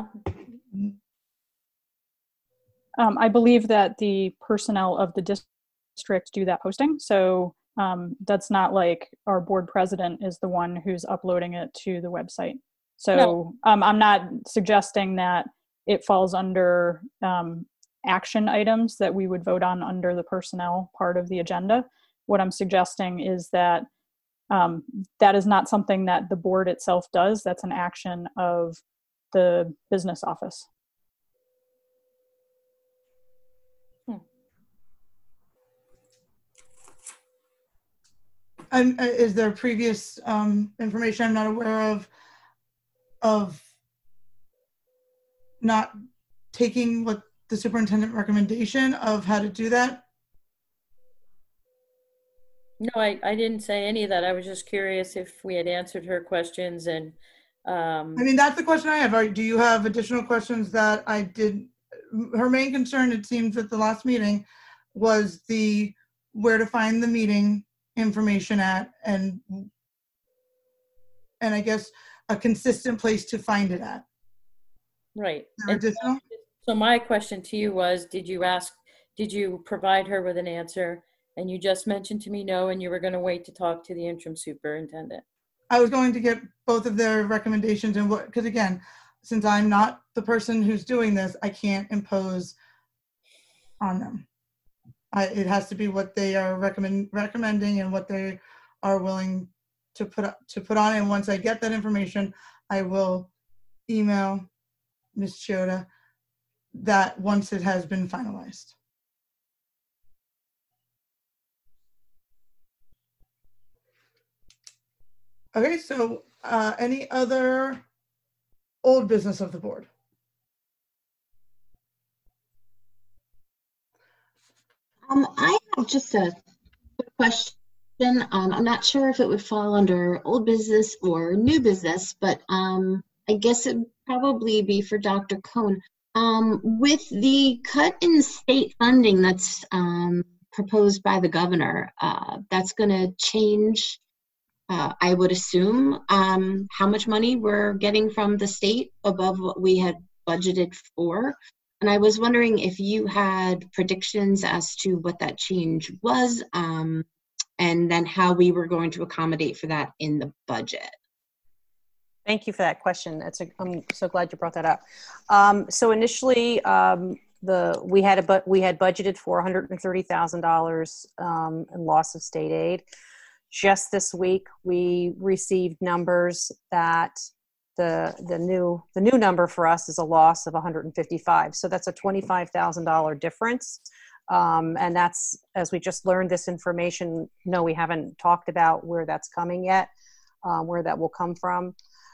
I believe that the personnel of the district do that posting. So that's not like our board president is the one who's uploading it to the website. So No. I'm not suggesting that it falls under action items that we would vote on under the personnel part of the agenda. What I'm suggesting is that that is not something that the board itself does. That's an action of the business office. Is there previous information I'm not aware of not taking what the superintendent recommendation of how to do that? No, I didn't say any of that. I was just curious if we had answered her questions. And I mean, that's the question I have. Do you have additional questions that I did? Her main concern, it seems, at the last meeting was the where to find the meeting information at, and I guess a consistent place to find it at. right. And so my question to you was, did you provide her with an answer? And you just mentioned to me no, and you were going to wait to talk to the interim superintendent. I was going to get both of their recommendations, and what, because again, since I'm not the person who's doing this, I can't impose on them. It has to be what they are recommending and what they are willing to put on. And once I get that information, I will email Ms. Chioda that once it has been finalized. Okay, so any other old business of the board? I have just a quick question. I'm not sure if it would fall under old business or new business, but I guess it would probably be for Dr. Cohn. With the cut in state funding that's proposed by the governor, that's going to change, I would assume, how much money we're getting from the state above what we had budgeted for. And I was wondering if you had predictions as to what that change was, and then how we were going to accommodate for that in the budget. Thank you for that question. I'm so glad you brought that up. So initially, we had budgeted $430,000 in loss of state aid. Just this week, we received numbers that the new number for us is a loss of 155. So that's a $25,000 difference. And that's, as we just learned this information, no, we haven't talked about where that's coming yet, where that will come from.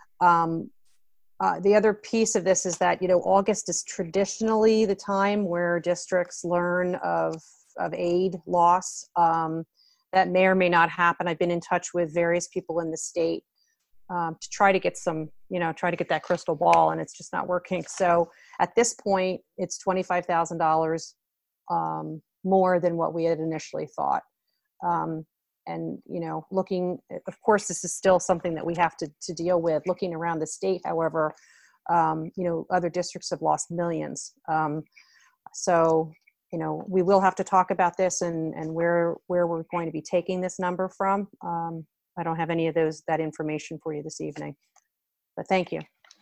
The other piece of this is that, August is traditionally the time where districts learn of aid loss. That may or may not happen. I've been in touch with various people in the state to try to get that crystal ball, and it's just not working. So at this point, it's $25,000 more than what we had initially thought. And, looking, of course, this is still something that we have to deal with. Looking around the state, however, other districts have lost millions. So, we will have to talk about this and where we're going to be taking this number from. I don't have any of that information for you this evening, but thank you.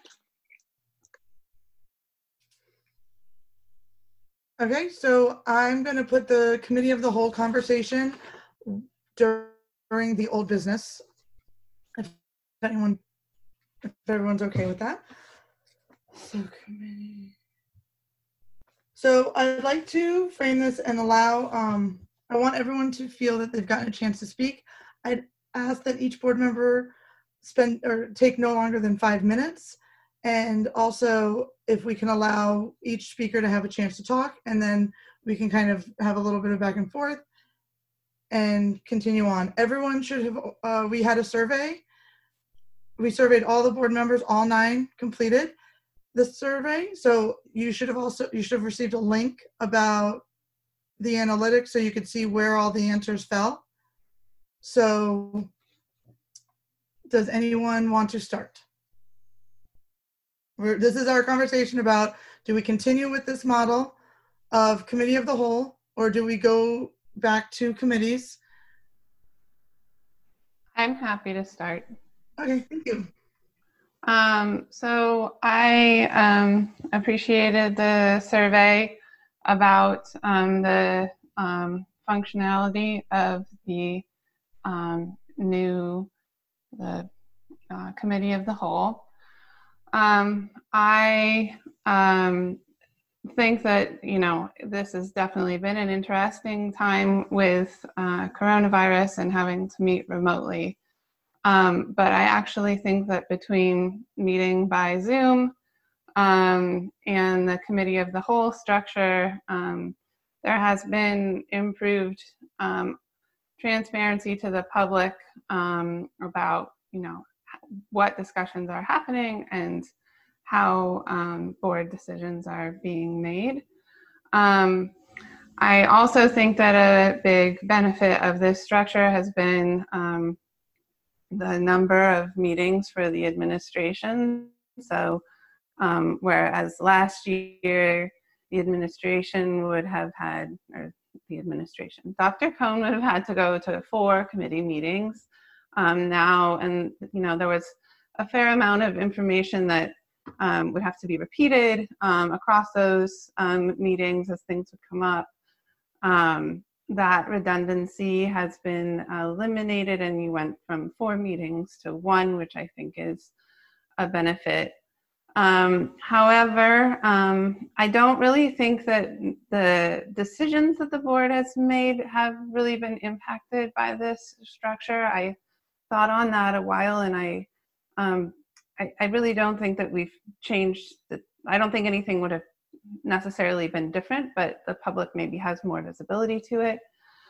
Okay, so I'm going to put the committee of the whole conversation during the old business. If everyone's okay with that. So I'd like to frame this and allow, I want everyone to feel that they've gotten a chance to speak. I'd ask that each board member spend or take no longer than 5 minutes. And also if we can allow each speaker to have a chance to talk, and then we can kind of have a little bit of back and forth and continue on. Everyone should have, we had a survey. We surveyed all the board members, all 9 completed the survey. So you should have received a link about the analytics so you could see where all the answers fell. So does anyone want to start? This is our conversation about, do we continue with this model of committee of the whole, or do we go back to committees? I'm happy to start. Okay, thank you. So I appreciated the survey about the functionality of the new committee of the whole. I think that, you know, this has definitely been an interesting time with coronavirus and having to meet remotely. But I actually think that between meeting by Zoom and the committee of the whole structure, there has been improved transparency to the public about, you know, what discussions are happening and how board decisions are being made. I also think that a big benefit of this structure has been the number of meetings for the administration. So whereas last year the administration would have had, or the administration, Dr. Cohn would have had to go to 4 committee meetings now, and you know, there was a fair amount of information that would have to be repeated across those meetings as things would come up. That redundancy has been eliminated, and you went from 4 meetings to 1, which I think is a benefit. However, I don't really think that the decisions that the board has made have really been impacted by this structure. I thought on that a while, and I really don't think that we've changed. I don't think anything would have necessarily been different, but the public maybe has more visibility to it.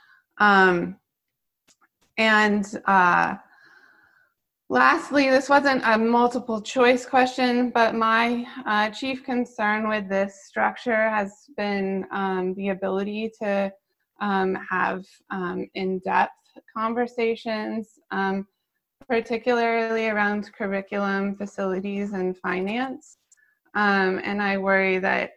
Lastly, this wasn't a multiple choice question, but my chief concern with this structure has been the ability to have in-depth conversations, particularly around curriculum, facilities, and finance. And I worry that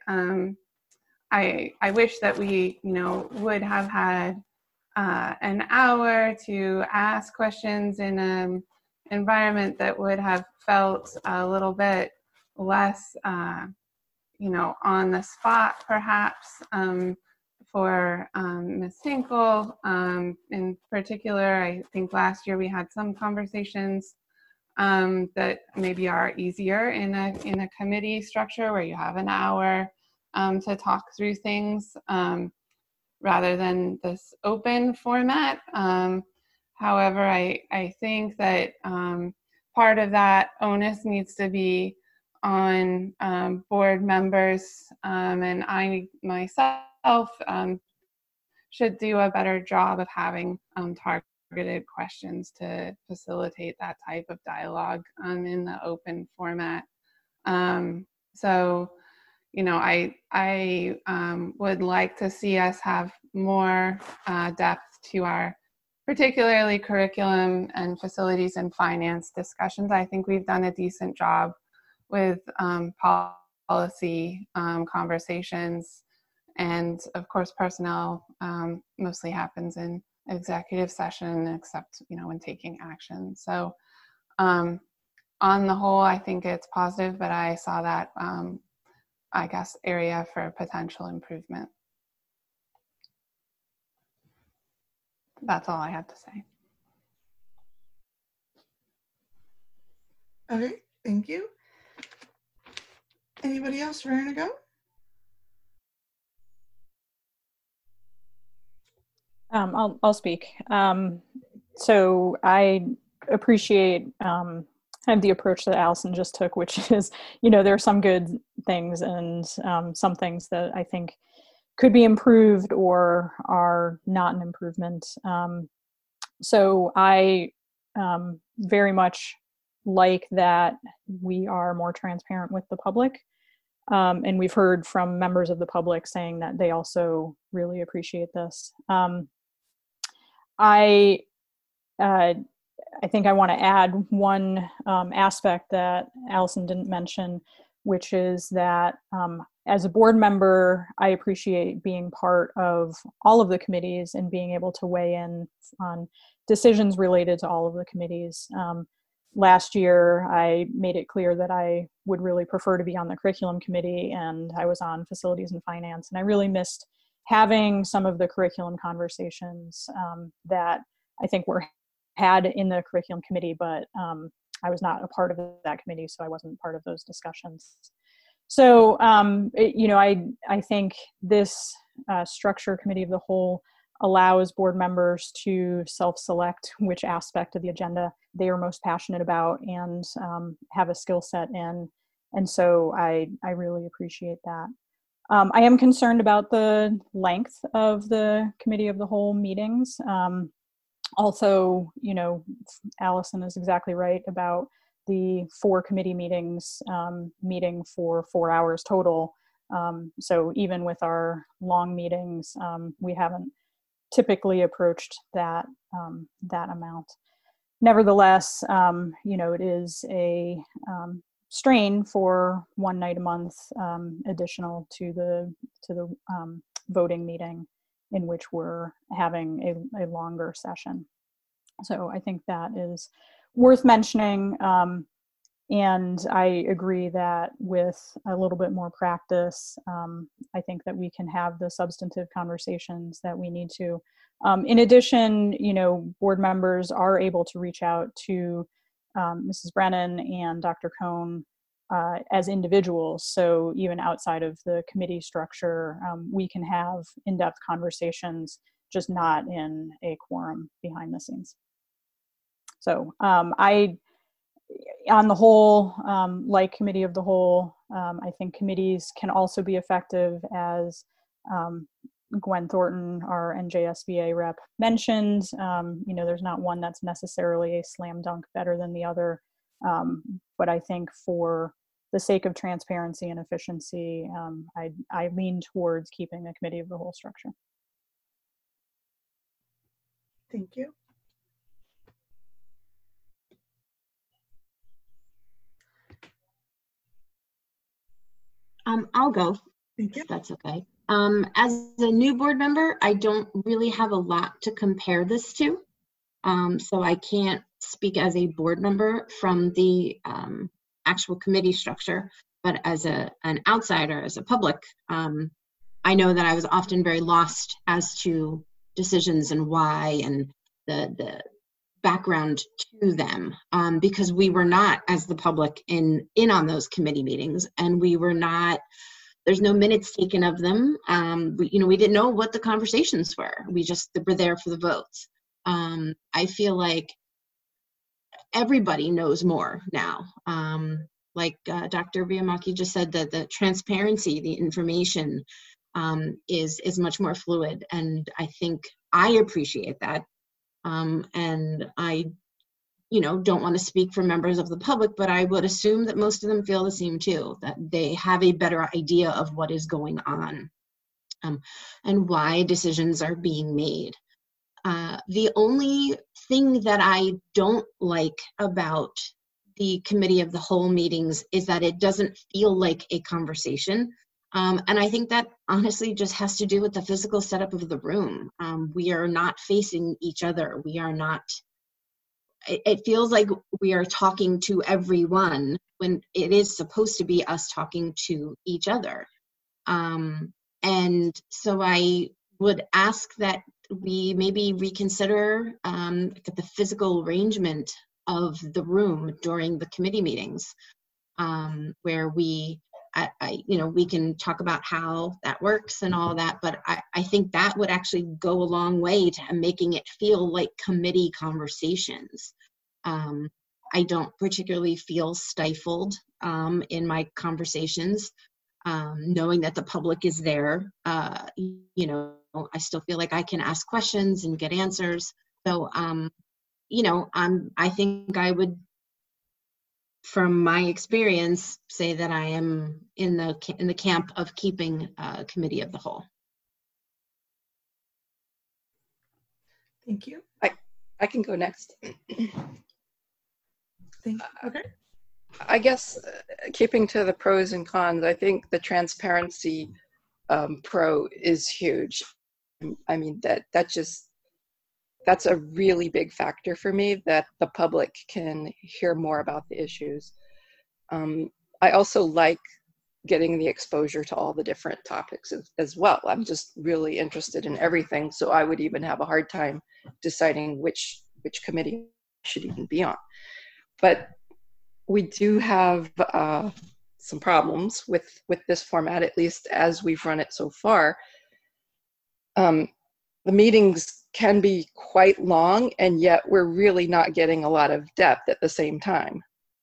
I wish that we, you know, would have had an hour to ask questions in an environment that would have felt a little bit less, you know, on the spot, perhaps, for Ms. Hinkle. In particular, I think last year we had some conversations that maybe are easier in a committee structure where you have an hour to talk through things rather than this open format. However, I think that part of that onus needs to be on board members, and I myself should do a better job of having targeted questions to facilitate that type of dialogue in the open format. So, you know, I would like to see us have more depth to our particularly curriculum and facilities and finance discussions. I think we've done a decent job with policy conversations, and of course personnel mostly happens in executive session, except, you know, when taking action. So on the whole, I think it's positive, but I saw that I guess area for potential improvement. That's all I have to say. Okay, thank you. Anybody else ready to go? I'll speak. So I appreciate kind of the approach that Allison just took, which is, there are some good things and some things that I think could be improved or are not an improvement. So I very much like that we are more transparent with the public. And we've heard from members of the public saying that they also really appreciate this. I think I want to add one aspect that Allison didn't mention, which is that as a board member, I appreciate being part of all of the committees and being able to weigh in on decisions related to all of the committees. Last year, I made it clear that I would really prefer to be on the curriculum committee, and I was on facilities and finance, and I really missed having some of the curriculum conversations that I think were had in the curriculum committee, but I was not a part of that committee, so I wasn't part of those discussions. So, I think this structure committee of the whole allows board members to self-select which aspect of the agenda they are most passionate about and have a skill set in. And so I really appreciate that. I am concerned about the length of the committee of the whole meetings. Also, Allison is exactly right about the 4 committee meetings meeting for 4 hours total. So even with our long meetings, we haven't typically approached that amount. Nevertheless, it is a strain for one night a month additional to the voting meeting in which we're having a longer session. So I think that is worth mentioning. And I agree that with a little bit more practice, I think that we can have the substantive conversations that we need to. In addition, board members are able to reach out to Mrs. Brennan and Dr. Cohn as individuals. So even outside of the committee structure, we can have in-depth conversations, just not in a quorum behind the scenes. So on the whole, like committee of the whole, I think committees can also be effective, as Gwen Thornton, our NJSBA rep, mentioned. There's not one that's necessarily a slam dunk better than the other. But I think for the sake of transparency and efficiency, I lean towards keeping the committee of the whole structure. Thank you. I'll go. Thank you. If that's okay. As a new board member, I don't really have a lot to compare this to. So I can't speak as a board member from the actual committee structure, but as an outsider, as a public, I know that I was often very lost as to decisions and why and the background to them, because we were not, as the public, in on those committee meetings, and we were not. There's no minutes taken of them. We didn't know what the conversations were. We just were there for the votes. I feel like everybody knows more now. Like Dr. Biamaki just said, that the transparency, the information is much more fluid, and I think I appreciate that. And I, don't want to speak for members of the public, but I would assume that most of them feel the same too, that they have a better idea of what is going on and why decisions are being made. The only thing that I don't like about the committee of the whole meetings is that it doesn't feel like a conversation. And I think that honestly just has to do with the physical setup of the room. We are not facing each other. We are not, it feels like we are talking to everyone when it is supposed to be us talking to each other. And so I would ask that we maybe reconsider the physical arrangement of the room during the committee meetings, where we we can talk about how that works and all that, but I think that would actually go a long way to making it feel like committee conversations. I don't particularly feel stifled in my conversations, knowing that the public is there. I still feel like I can ask questions and get answers. So, I think I would, from my experience, say that I am in the camp of keeping a committee of the whole. Thank you. I can go next. Okay. I guess keeping to the pros and cons, I think the transparency pro is huge. I mean, that's a really big factor for me, that the public can hear more about the issues. I also like getting the exposure to all the different topics as well. I'm just really interested in everything, so I would even have a hard time deciding which committee I should even be on. But we do have some problems with this format, at least as we've run it so far. The meetings can be quite long, and yet we're really not getting a lot of depth at the same time.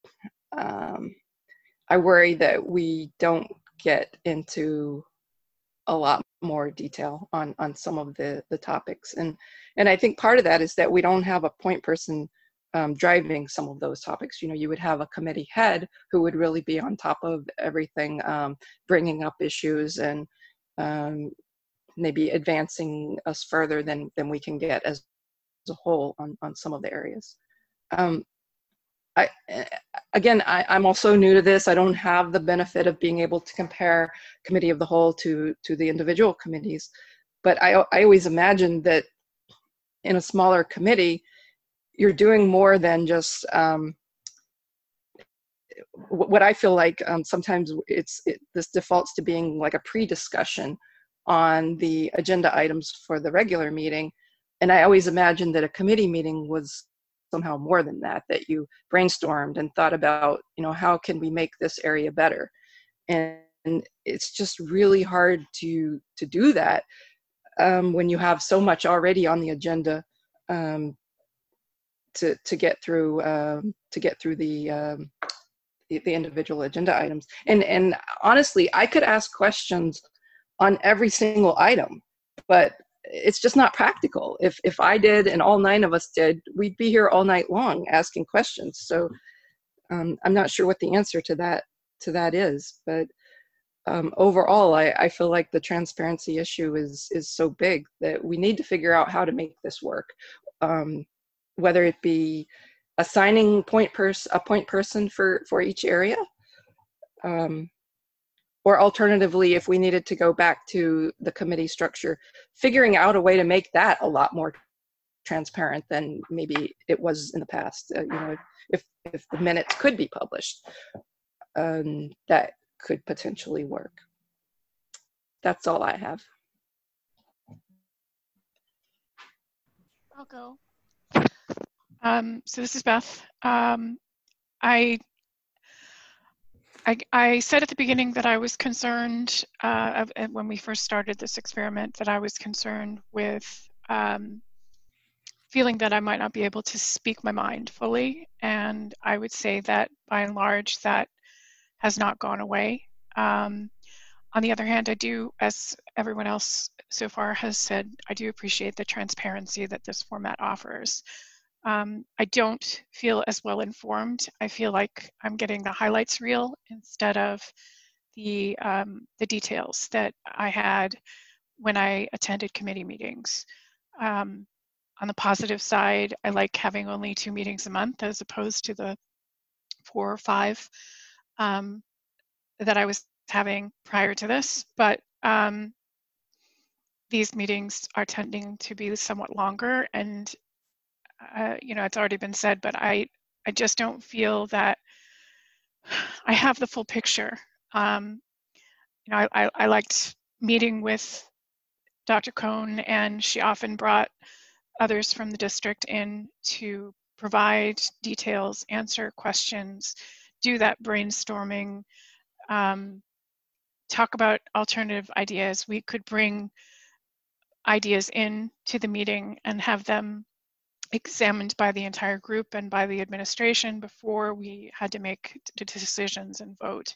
I worry that we don't get into a lot more detail on some of the topics. And I think part of that is that we don't have a point person driving some of those topics. You would have a committee head who would really be on top of everything, bringing up issues and maybe advancing us further than we can get as a whole on some of the areas. I'm also new to this. I don't have the benefit of being able to compare committee of the whole to the individual committees, but I always imagined that in a smaller committee, you're doing more than just what I feel like sometimes this defaults to being like a pre-discussion on the agenda items for the regular meeting. And I always imagined that a committee meeting was somehow more than that you brainstormed and thought about, how can we make this area better? And it's just really hard to do that when you have so much already on the agenda to get through the individual agenda items. And honestly, I could ask questions on every single item, but it's just not practical. If I did and all 9 of us did, we'd be here all night long asking questions. So I'm not sure what the answer to that is, but overall, I feel like the transparency issue is so big that we need to figure out how to make this work. Whether it be assigning a point person for each area, or alternatively, if we needed to go back to the committee structure, figuring out a way to make that a lot more transparent than maybe it was in the past. If the minutes could be published, that could potentially work. That's all I have. I'll go. So this is Beth. I said at the beginning that I was concerned when we first started this experiment, that I was concerned with feeling that I might not be able to speak my mind fully. And I would say that by and large, that has not gone away. On the other hand, I do, as everyone else so far has said, I do appreciate the transparency that this format offers. I don't feel as well informed. I feel like I'm getting the highlights reel instead of the details that I had when I attended committee meetings. On the positive side, I like having only 2 meetings a month as opposed to the 4 or 5 that I was having prior to this. But these meetings are tending to be somewhat longer, and it's already been said, but I just don't feel that I have the full picture. I liked meeting with Dr. Cohn, and she often brought others from the district in to provide details, answer questions, do that brainstorming, talk about alternative ideas. We could bring ideas in to the meeting and have them examined by the entire group and by the administration before we had to make decisions and vote.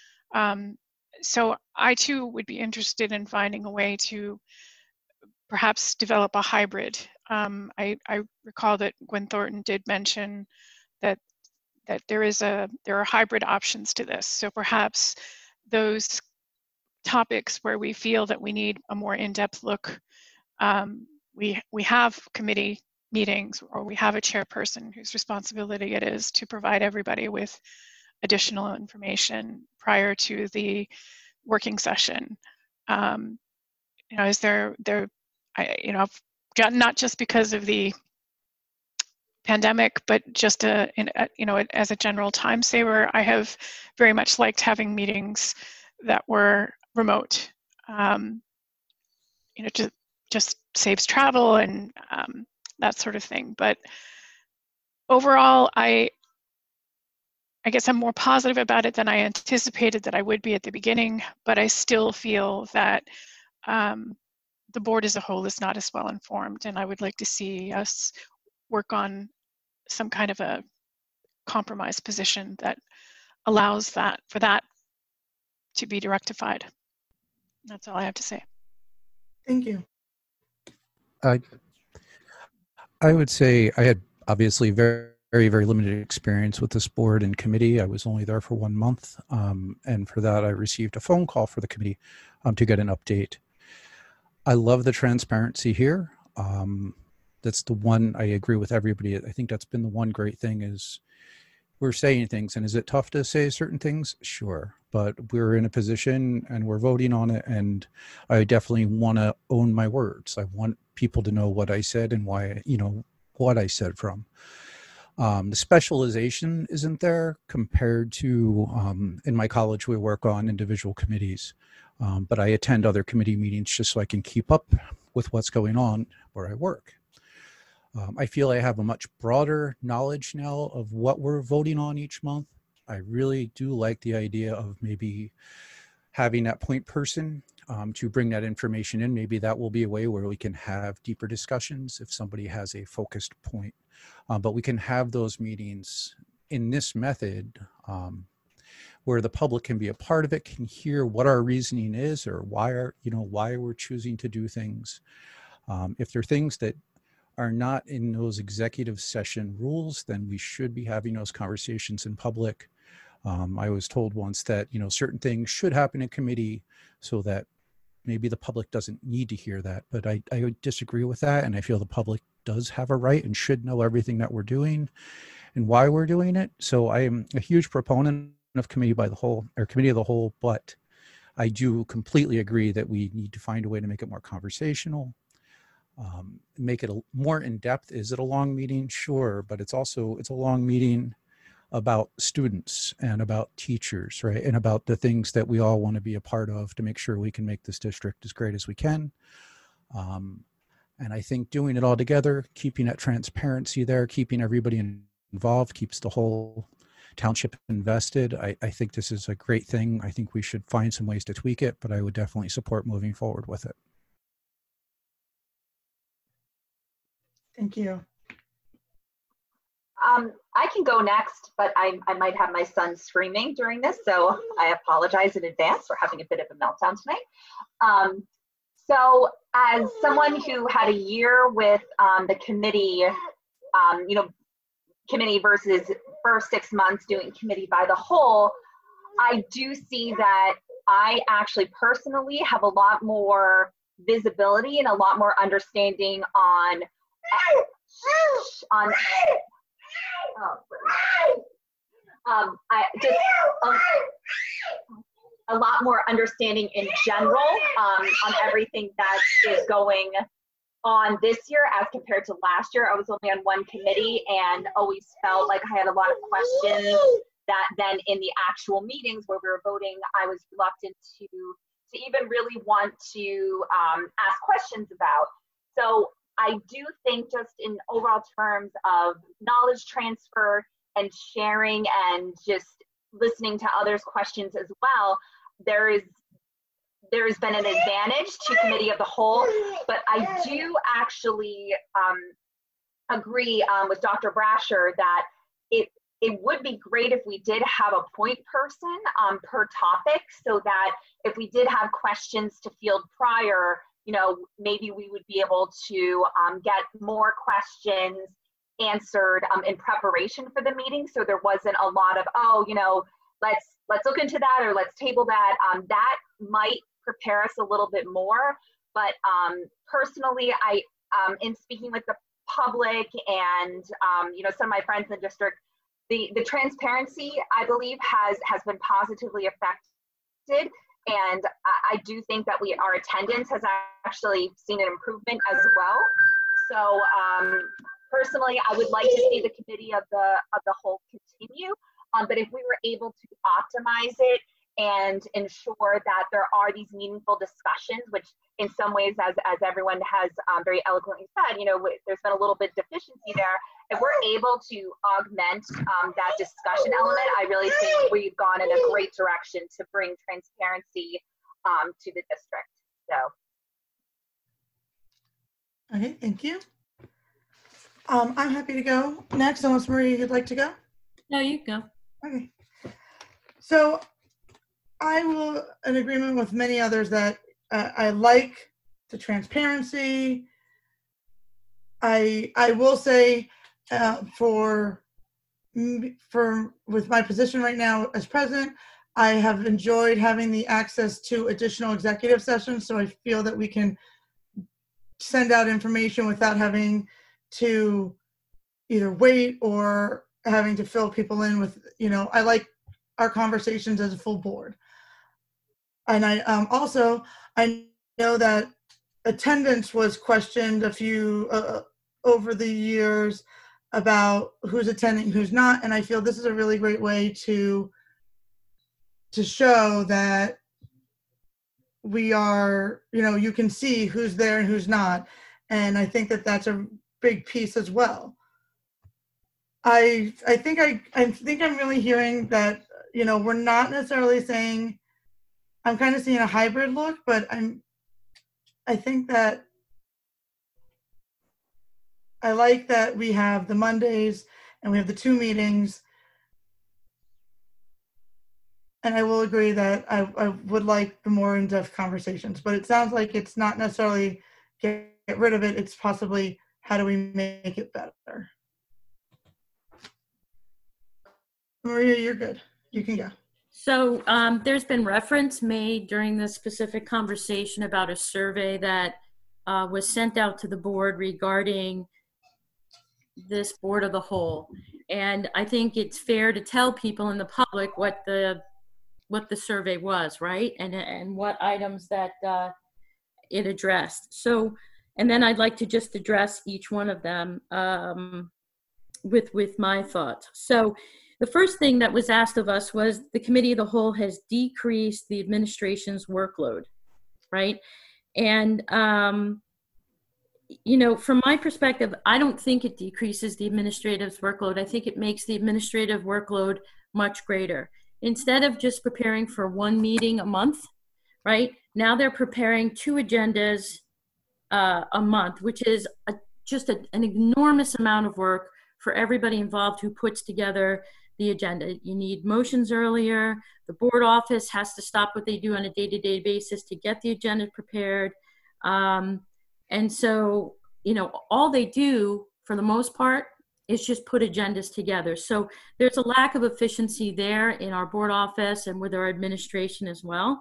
So I too would be interested in finding a way to perhaps develop a hybrid. I recall that Gwen Thornton did mention that there are hybrid options to this. So perhaps those topics where we feel that we need a more in-depth look, we have committee meetings, or we have a chairperson whose responsibility it is to provide everybody with additional information prior to the working session. Is there not just because of the pandemic, but just as a general time saver, I have very much liked having meetings that were remote. Just saves travel and that sort of thing. But overall, I guess I'm more positive about it than I anticipated that I would be at the beginning, but I still feel that the board as a whole is not as well informed, and I would like to see us work on some kind of a compromise position that allows for that to be rectified. That's all I have to say. Thank you. I would say I had obviously very, very limited experience with this board and committee. I was only there for 1 month, and for that I received a phone call for the committee to get an update. I love the transparency here. That's the one, I agree with everybody. I think that's been the one great thing is we're saying things, and is it tough to say certain things? Sure, but we're in a position and we're voting on it, and I definitely want to own my words. I want people to know what I said and why, what I said from. The specialization isn't there compared to, in my college, we work on individual committees, but I attend other committee meetings just so I can keep up with what's going on where I work. I feel I have a much broader knowledge now of what we're voting on each month. I really do like the idea of maybe having that point person to bring that information in. Maybe that will be a way where we can have deeper discussions if somebody has a focused point. But we can have those meetings in this method where the public can be a part of it, can hear what our reasoning is or why we're choosing to do things. If there are things that are not in those executive session rules, then we should be having those conversations in public. I was told once that, certain things should happen in committee so that maybe the public doesn't need to hear that, but I would disagree with that. And I feel the public does have a right and should know everything that we're doing and why we're doing it. So I am a huge proponent of committee of the whole, but I do completely agree that we need to find a way to make it more conversational, make it more in-depth. Is it a long meeting? Sure, but it's a long meeting about students and about teachers, right? And about the things that we all want to be a part of to make sure we can make this district as great as we can. And I think doing it all together, keeping that transparency there, keeping everybody involved, keeps the whole township invested. I think this is a great thing. I think we should find some ways to tweak it, but I would definitely support moving forward with it. Thank you. I can go next, but I might have my son screaming during this, so I apologize in advance for having a bit of a meltdown tonight. So as someone who had a year with the committee, committee versus first 6 months doing committee by the whole, I do see that I actually personally have a lot more visibility and a lot more understanding on a lot more understanding in general on everything that is going on this year as compared to last year. I was only on one committee and always felt like I had a lot of questions that then in the actual meetings where we were voting, I was reluctant to even really want to ask questions about. So I do think just in overall terms of knowledge transfer and sharing and just listening to others' questions as well, there is there's been an advantage to committee of the whole, but I do actually agree with Dr. Brasher that it would be great if we did have a point person per topic, so that if we did have questions to field prior, you know, maybe we would be able to get more questions answered in preparation for the meeting, so there wasn't a lot of, oh, you know, let's look into that or let's table that. That might prepare us a little bit more, but personally, I in speaking with the public and you know, some of my friends in the district, the transparency, I believe, has been positively affected, and I do think that our attendance has actually seen an improvement as well. So personally, I would like to see the committee of the whole continue, but if we were able to optimize it and ensure that there are these meaningful discussions, which in some ways, as everyone has very eloquently said, you know, there's been a little bit deficiency there. If we're able to augment that discussion element, I really think we've gone in a great direction to bring transparency to the district. So. Okay, thank you. I'm happy to go next, unless Maria, you'd like to go? No, you go. Okay. So I will, in agreement with many others, that I like the transparency. I will say with my position right now as president, I have enjoyed having the access to additional executive sessions, so I feel that we can send out information without having to either wait or having to fill people in with, you know, I like our conversations as a full board. And I also, I know that attendance was questioned a few over the years about who's attending, who's not, and I feel this is a really great way to show that we are, you know, you can see who's there and who's not, and I think that that's a big piece as well. I think I'm really hearing that, you know, we're not necessarily saying, I'm kind of seeing a hybrid look, but I think that I like that we have the Mondays and we have the 2 meetings. And I will agree that I would like the more in-depth conversations, but it sounds like it's not necessarily get rid of it. It's possibly how do we make it better? Maria, you're good. You can go. So there's been reference made during this specific conversation about a survey that was sent out to the board regarding this board of the whole. And I think it's fair to tell people in the public what the survey was, right? And what items that it addressed. So, and then I'd like to just address each one of them with my thoughts. So the first thing that was asked of us was the committee of the whole has decreased the administration's workload, right? And, you know, from my perspective, I don't think it decreases the administrative workload. I think it makes the administrative workload much greater. Instead of just preparing for 1 meeting a month, right? Now they're preparing 2 agendas a month, which is just an enormous amount of work for everybody involved who puts together the agenda. You need motions earlier. The board office has to stop what they do on a day-to-day basis to get the agenda prepared. And so, you know, all they do for the most part is just put agendas together. So there's a lack of efficiency there in our board office and with our administration as well.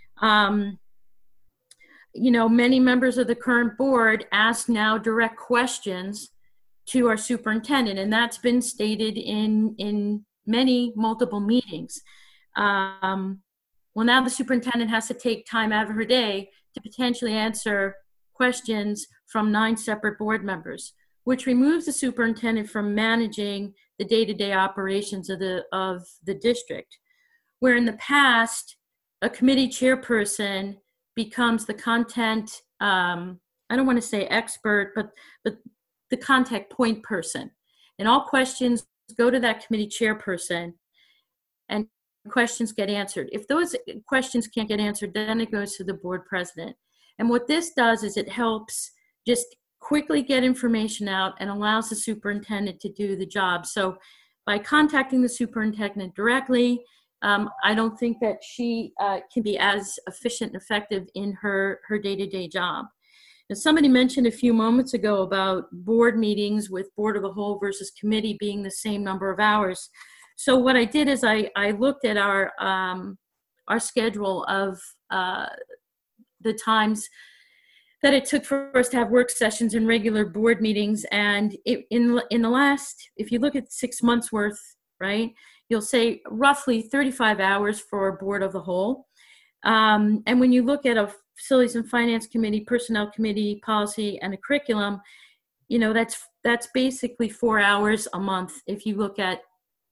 You know, many members of the current board ask now direct questions to our superintendent, and that's been stated in many multiple meetings. Well, now the superintendent has to take time out of her day to potentially answer questions from 9 separate board members, which removes the superintendent from managing the day-to-day operations of the district. Where in the past, a committee chairperson becomes the content, I don't want to say expert, but the contact point person. And all questions go to that committee chairperson. And questions get answered. If those questions can't get answered, then it goes to the board president. And what this does is it helps just quickly get information out and allows the superintendent to do the job. So by contacting the superintendent directly, I don't think that she can be as efficient and effective in her day-to-day job. Now, somebody mentioned a few moments ago about board meetings with board of the whole versus committee being the same number of hours. So what I did is I looked at our schedule of the times that it took for us to have work sessions and regular board meetings. And in the last, if you look at 6 months worth, right, you'll say roughly 35 hours for a board of the whole. And when you look at a facilities and finance committee, personnel committee, policy, and a curriculum, you know, that's basically 4 hours a month if you look at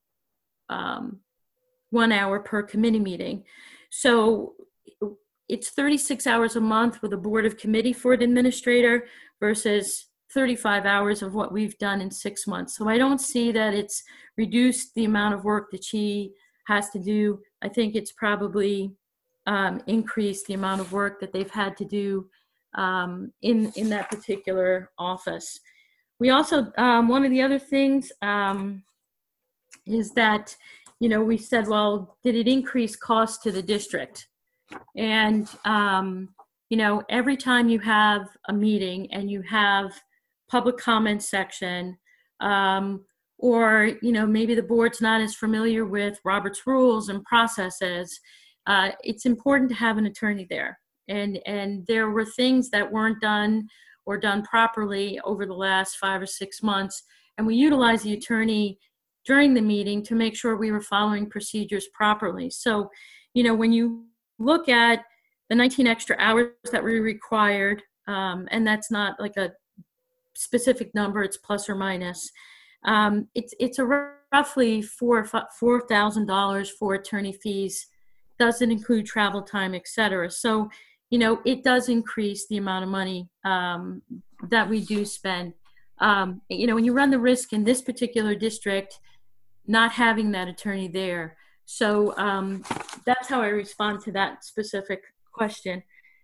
1 hour per committee meeting. So it's 36 hours a month with a board of committee for an administrator versus 35 hours of what we've done in 6 months. So I don't see that it's reduced the amount of work that she has to do. I think it's probably increased the amount of work that they've had to do in that particular office. We also, one of the other things is that, you know, we said, well, did it increase costs to the district? And, you know, every time you have a meeting and you have public comment section, or, you know, maybe the board's not as familiar with Robert's rules and processes, it's important to have an attorney there. And there were things that weren't done or done properly over the last 5 or 6 months. And we utilized the attorney during the meeting to make sure we were following procedures properly. So, you know, when you look at the 19 extra hours that we required, and that's not like a specific number, it's plus or minus. It's a roughly $4,000 for attorney fees, doesn't include travel time, etc. So, you know, it does increase the amount of money that we do spend. You know, when you run the risk in this particular district, not having that attorney there. So that's how I respond to that specific question.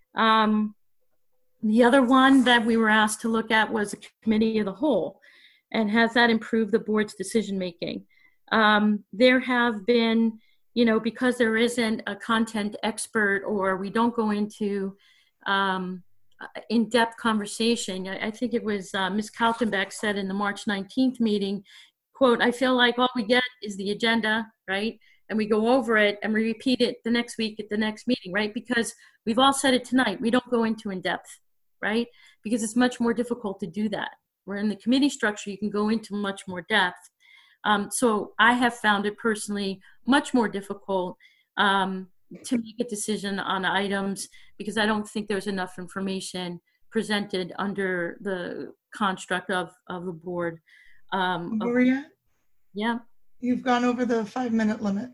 The other one that we were asked to look at was a committee of the whole, and has that improved the board's decision making? There have been, you know, because there isn't a content expert or we don't go into in-depth conversation. I think it was Ms. Kaltenbeck said in the March 19th meeting, quote, I feel like all we get is the agenda, right? And we go over it and we repeat it the next week at the next meeting, right? Because we've all said it tonight, we don't go into in-depth, right? Because it's much more difficult to do that. Where in the committee structure, you can go into much more depth. So I have found it personally much more difficult to make a decision on items because I don't think there's enough information presented under the construct of the board. Maria? Yeah. You've gone over the 5-minute limit.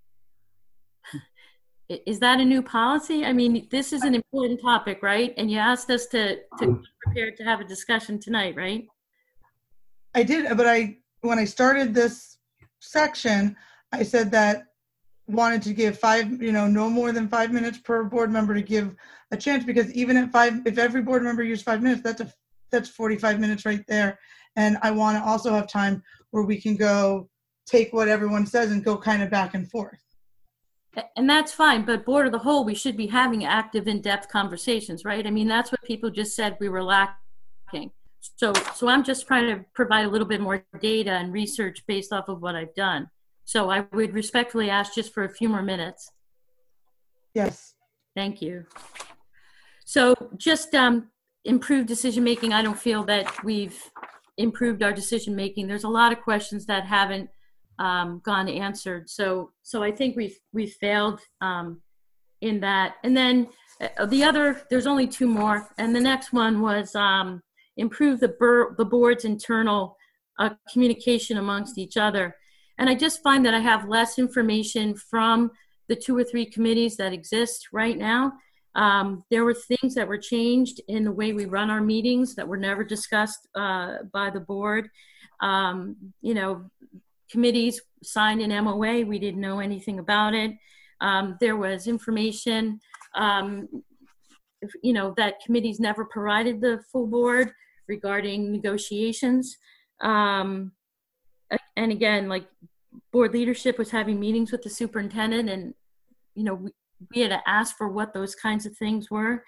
Is that a new policy? I mean, this is an important topic, right? And you asked us to be prepared to have a discussion tonight, right? I did, but when I started this section, I said that wanted to give no more than 5 minutes per board member to give a chance, because even at 5, if every board member used 5 minutes, that's 45 minutes right there. And I want to also have time where we can go take what everyone says and go kind of back and forth. And that's fine, but board of the whole, we should be having active, in-depth conversations, right? I mean, that's what people just said we were lacking. So I'm just trying to provide a little bit more data and research based off of what I've done. So I would respectfully ask just for a few more minutes. Yes. Thank you. So just improved decision-making. I don't feel that we've improved our decision-making. There's a lot of questions that haven't gone answered. So I think we've failed in that. And then there's only 2 more. And the next one was improve the board's internal communication amongst each other. And I just find that I have less information from the 2 or 3 committees that exist right now. There were things that were changed in the way we run our meetings that were never discussed by the board. You know, committees signed an MOA. We didn't know anything about it. There was information, that committees never provided the full board regarding negotiations. And again, like board leadership was having meetings with the superintendent, and, we had to ask for what those kinds of things were.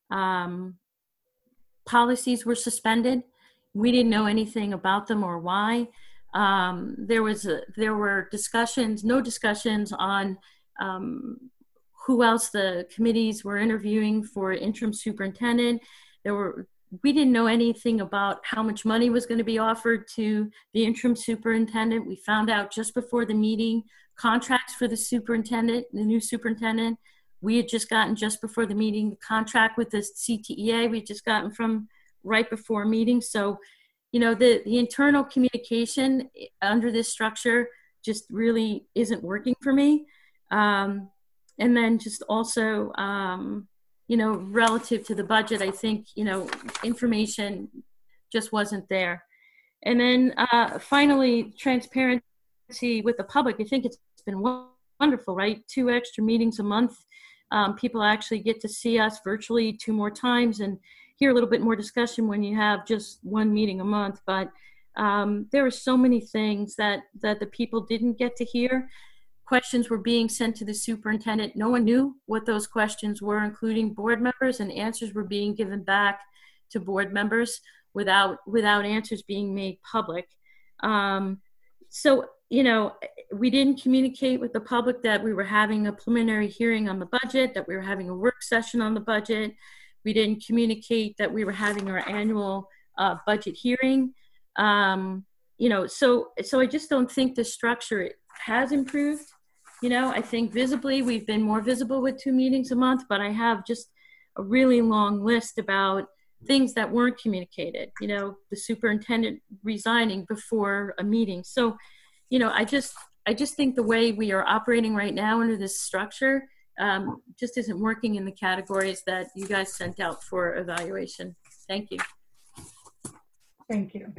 Policies were suspended. We didn't know anything about them or why. There were discussions, no discussions on who else the committees were interviewing for interim superintendent. We didn't know anything about how much money was going to be offered to the interim superintendent. We found out just before the meeting, contracts for the superintendent, the new superintendent. We had just gotten just before the meeting, the contract with the CTEA, we had just gotten from right before meeting. So, the internal communication under this structure just really isn't working for me. And then just also, relative to the budget, I think, information just wasn't there. And then finally, transparency with the public. I think it's been wonderful, right? 2 extra meetings a month. People actually get to see us virtually 2 more times and hear a little bit more discussion when you have just 1 meeting a month. But there are so many things that the people didn't get to hear. Questions were being sent to the superintendent. No one knew what those questions were, including board members, and answers were being given back to board members without answers being made public. So, we didn't communicate with the public that we were having a preliminary hearing on the budget, that we were having a work session on the budget. We didn't communicate that we were having our annual budget hearing. So I just don't think the structure has improved. I think visibly we've been more visible with 2 meetings a month, but I have just a really long list about things that weren't communicated, the superintendent resigning before a meeting. So, I just think the way we are operating right now under this structure just isn't working in the categories that you guys sent out for evaluation. Thank you. Thank you.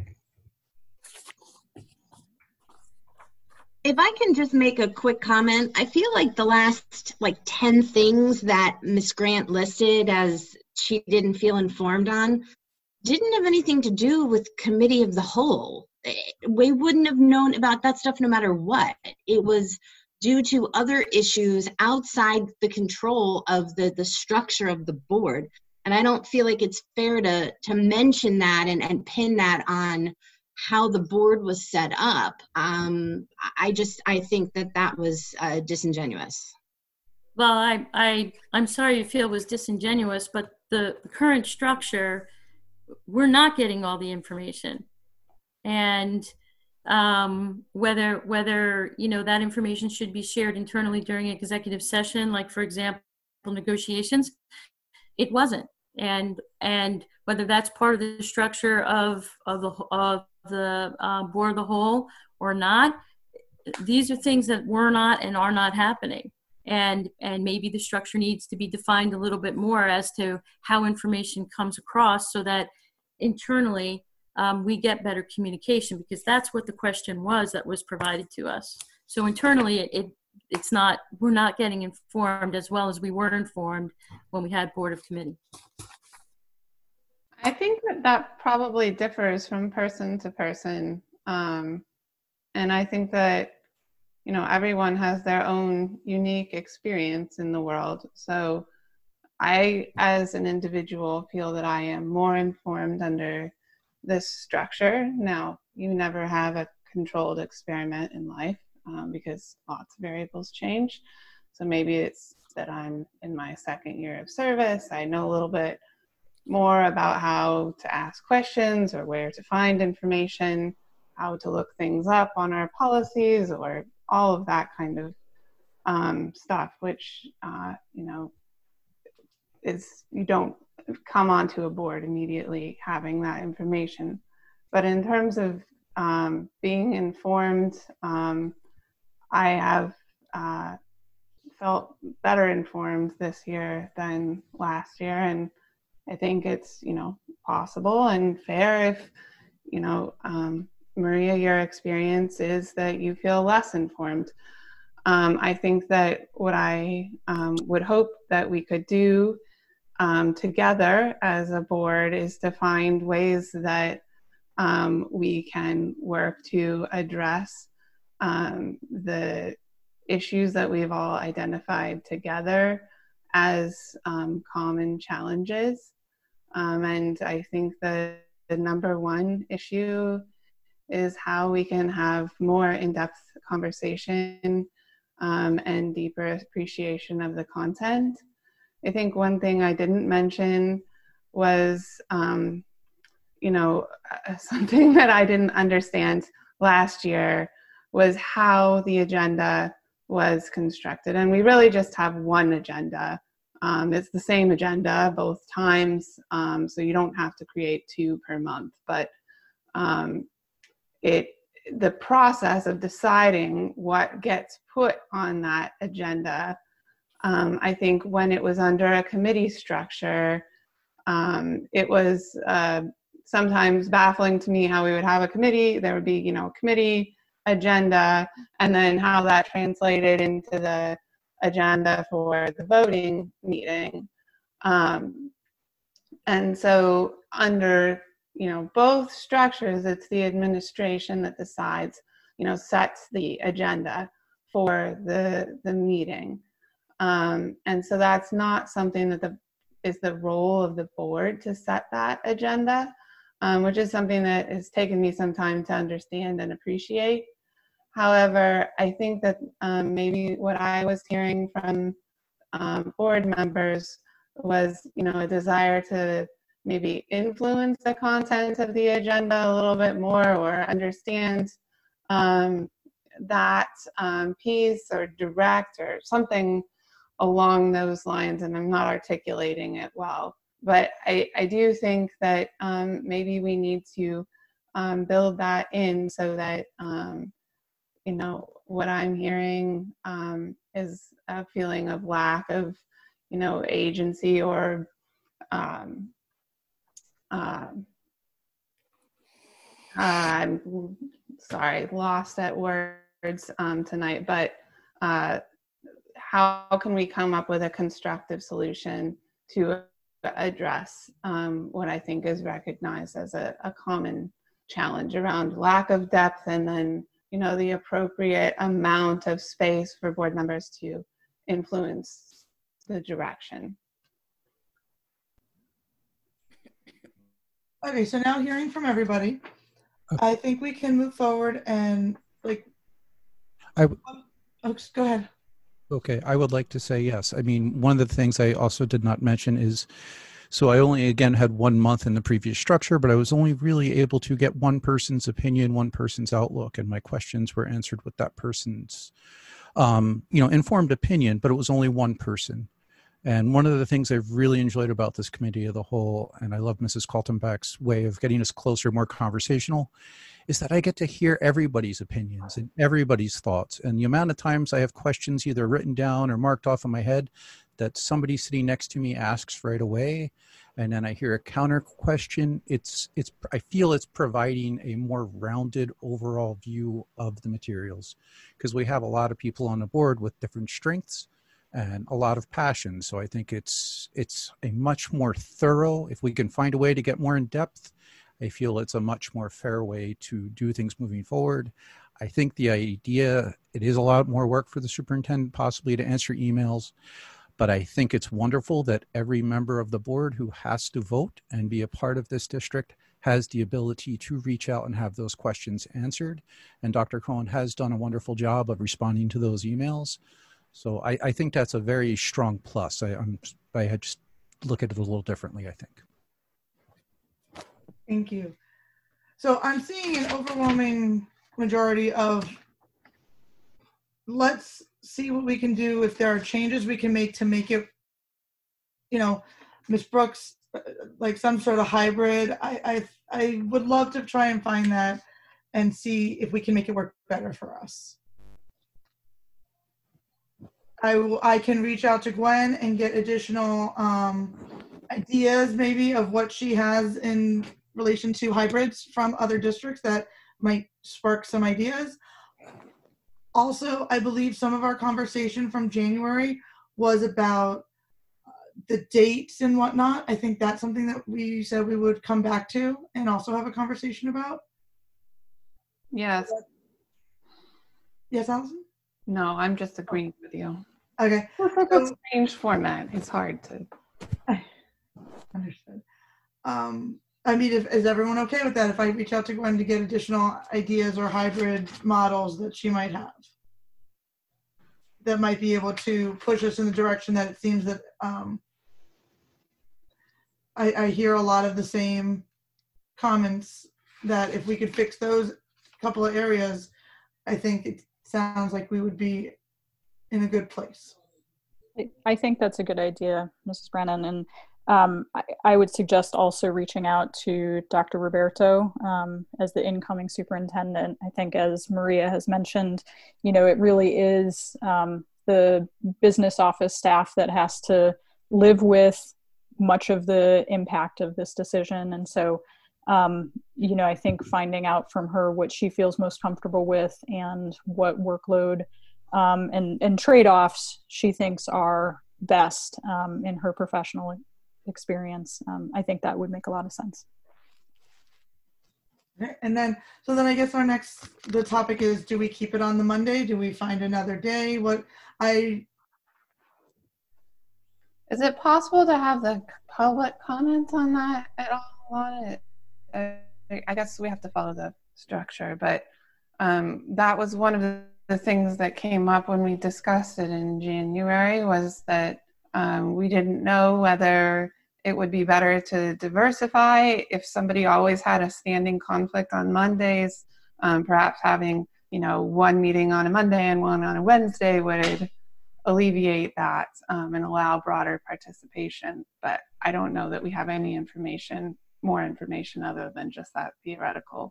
If I can just make a quick comment, I feel like the last 10 things that Ms. Grant listed as she didn't feel informed on didn't have anything to do with committee of the whole. We wouldn't have known about that stuff no matter what. It was due to other issues outside the control of the structure of the board. And I don't feel like it's fair to mention that and pin that on how the board was set up. I think that was disingenuous. Well, I'm sorry you feel it was disingenuous, but the current structure, we're not getting all the information. And whether that information should be shared internally during executive session, like for example negotiations, it wasn't. And whether that's part of the structure of the board of the whole or not, these are things that were not and are not happening. And maybe the structure needs to be defined a little bit more as to how information comes across, so that internally we get better communication, because that's what the question was that was provided to us. So internally it's not, we're not getting informed as well as we were informed when we had Board of Committee. I think that probably differs from person to person. And I think that, everyone has their own unique experience in the world. So I, as an individual, feel that I am more informed under this structure. Now, you never have a controlled experiment in life because lots of variables change. So maybe it's that I'm in my 2nd year of service. I know a little bit more about how to ask questions or where to find information, how to look things up on our policies, or all of that kind of stuff, which, is, you don't come onto a board immediately having that information. But in terms of being informed, I have felt better informed this year than last year. And I think it's, possible and fair if, Maria, your experience is that you feel less informed. I think that what I would hope that we could do together as a board is to find ways that we can work to address the issues that we've all identified together as common challenges. And I think that the number one issue is how we can have more in-depth conversation and deeper appreciation of the content. I think one thing I didn't mention was, something that I didn't understand last year was how the agenda was constructed. And we really just have one agenda. It's the same agenda both times, so you don't have to create two per month. But the process of deciding what gets put on that agenda, I think when it was under a committee structure, it was sometimes baffling to me how we would have a committee, there would be, committee agenda, and then how that translated into the agenda for the voting meeting. And so under, both structures, it's the administration that decides, sets the agenda for the meeting. And so that's not something that is the role of the board to set that agenda, which is something that has taken me some time to understand and appreciate. However, I think that maybe what I was hearing from board members was, a desire to maybe influence the content of the agenda a little bit more, or understand that piece, or direct, or something along those lines, and I'm not articulating it well. But I do think that maybe we need to build that in so that, what I'm hearing is a feeling of lack of, agency, or I'm sorry, lost at words tonight, but how can we come up with a constructive solution to address what I think is recognized as a common challenge around lack of depth, and then, the appropriate amount of space for board members to influence the direction. Okay, so now hearing from everybody, I think we can move forward and go ahead. Okay, I would like to say yes. I mean, one of the things I also did not mention is, so I only, again, had 1 month in the previous structure, but I was only really able to get one person's opinion, one person's outlook, and my questions were answered with that person's, informed opinion, but it was only one person. And one of the things I've really enjoyed about this committee of the whole, and I love Mrs. Kaltenbach's way of getting us closer, more conversational, is that I get to hear everybody's opinions and everybody's thoughts. And the amount of times I have questions either written down or marked off in my head that somebody sitting next to me asks right away, and then I hear a counter question, I feel it's providing a more rounded overall view of the materials, because we have a lot of people on the board with different strengths and a lot of passion. So I think it's a much more thorough, if we can find a way to get more in depth, I feel it's a much more fair way to do things moving forward. I think the idea, it is a lot more work for the superintendent possibly to answer emails, but I think it's wonderful that every member of the board who has to vote and be a part of this district has the ability to reach out and have those questions answered. And Dr. Cohen has done a wonderful job of responding to those emails. So I think that's a very strong plus. I just look at it a little differently, I think. Thank you. So I'm seeing an overwhelming majority of, let's see what we can do, if there are changes we can make to make it, Ms. Brooks, like some sort of hybrid. I would love to try and find that and see if we can make it work better for us. I can reach out to Gwen and get additional ideas maybe of what she has in relation to hybrids from other districts that might spark some ideas. Also, I believe some of our conversation from January was about the dates and whatnot. I think that's something that we said we would come back to and also have a conversation about. Yes. Yes, Allison? No, I'm just agreeing with you. Okay. It's a strange format. It's hard to. Understood. I mean, is everyone okay with that if I reach out to Gwen to get additional ideas or hybrid models that she might have that might be able to push us in the direction that it seems that I hear a lot of the same comments that if we could fix those couple of areas, I think it sounds like we would be in a good place. I think that's a good idea, Mrs. Brennan. And I would suggest also reaching out to Dr. Roberto as the incoming superintendent. I think, as Maria has mentioned, you know, it really is the business office staff that has to live with much of the impact of this decision. And so, you know, I think finding out from her what she feels most comfortable with and what workload and trade-offs she thinks are best in her professional experience. I think that would make a lot of sense. Okay. And then, so then I guess the topic is, do we keep it on the Monday? Do we find another day? Is it possible to have the public comment on that at all on it? I guess we have to follow the structure, but that was one of the things that came up when we discussed it in January, was that we didn't know whether it would be better to diversify if somebody always had a standing conflict on Mondays. Perhaps having, you know, one meeting on a Monday and one on a Wednesday would alleviate that and allow broader participation. But I don't know that we have any more information other than just that theoretical.